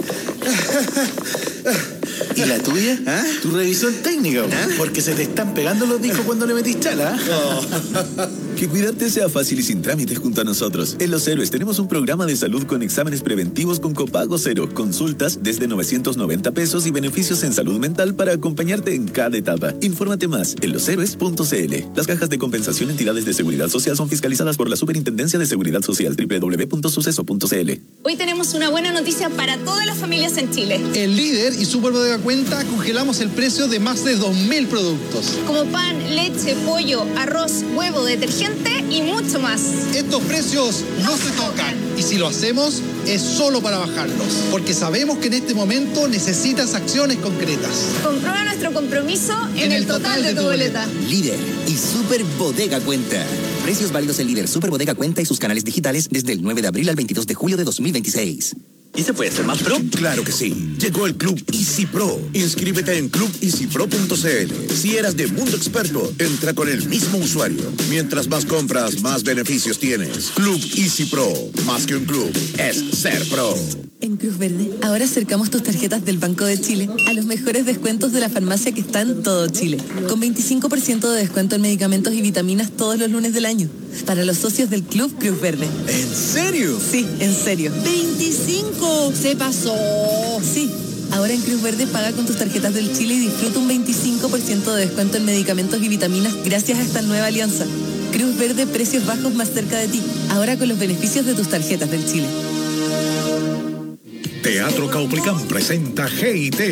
¿Y la tuya? ¿Ah? Tu revisión técnica, ¿ah? Porque se te están pegando los discos cuando le metís chala. Que cuidarte sea fácil y sin trámites junto a nosotros. En Los Héroes tenemos un programa de salud con exámenes preventivos con copago cero, consultas desde 990 pesos y beneficios en salud mental para acompañarte en cada etapa. Infórmate más en loshéroes.cl. Las cajas de compensación entidades de seguridad social son fiscalizadas por la Superintendencia de Seguridad Social, www.suceso.cl. Hoy tenemos una buena noticia para todas las familias en Chile. En Líder y Super Bodega Cuenta congelamos el precio de más de 2.000 productos. Como pan, leche, pollo, arroz, huevo, detergente y mucho más. Estos precios no se tocan. Y si lo hacemos, es solo para bajarlos. Porque sabemos que en este momento necesitas acciones concretas. Comprueba nuestro compromiso en el total de tu boleta. Líder y Super Bodega Cuenta. Precios válidos en Líder, Super Bodega Cuenta y sus canales digitales desde el 9 de abril al 22 de julio de 2026. ¿Y se puede ser más pro? Claro que sí. Llegó el Club Easy Pro. Inscríbete en clubeasypro.cl. Si eras de Mundo Experto, entra con el mismo usuario. Mientras más compras, más beneficios tienes. Club Easy Pro. Más que un club, es ser pro. En Cruz Verde, ahora acercamos tus tarjetas del Banco de Chile a los mejores descuentos de la farmacia que está en todo Chile. Con 25% de descuento en medicamentos y vitaminas todos los lunes del año. Para los socios del Club Cruz Verde. ¿En serio? Sí, en serio. ¡25! ¡Se pasó! Sí, Ahora en Cruz Verde paga con tus tarjetas del Chile y disfruta un 25% de descuento en medicamentos y vitaminas gracias a esta nueva alianza. Cruz Verde, precios bajos más cerca de ti. Ahora con los beneficios de tus tarjetas del Chile. Teatro Caupolicán presenta G&T.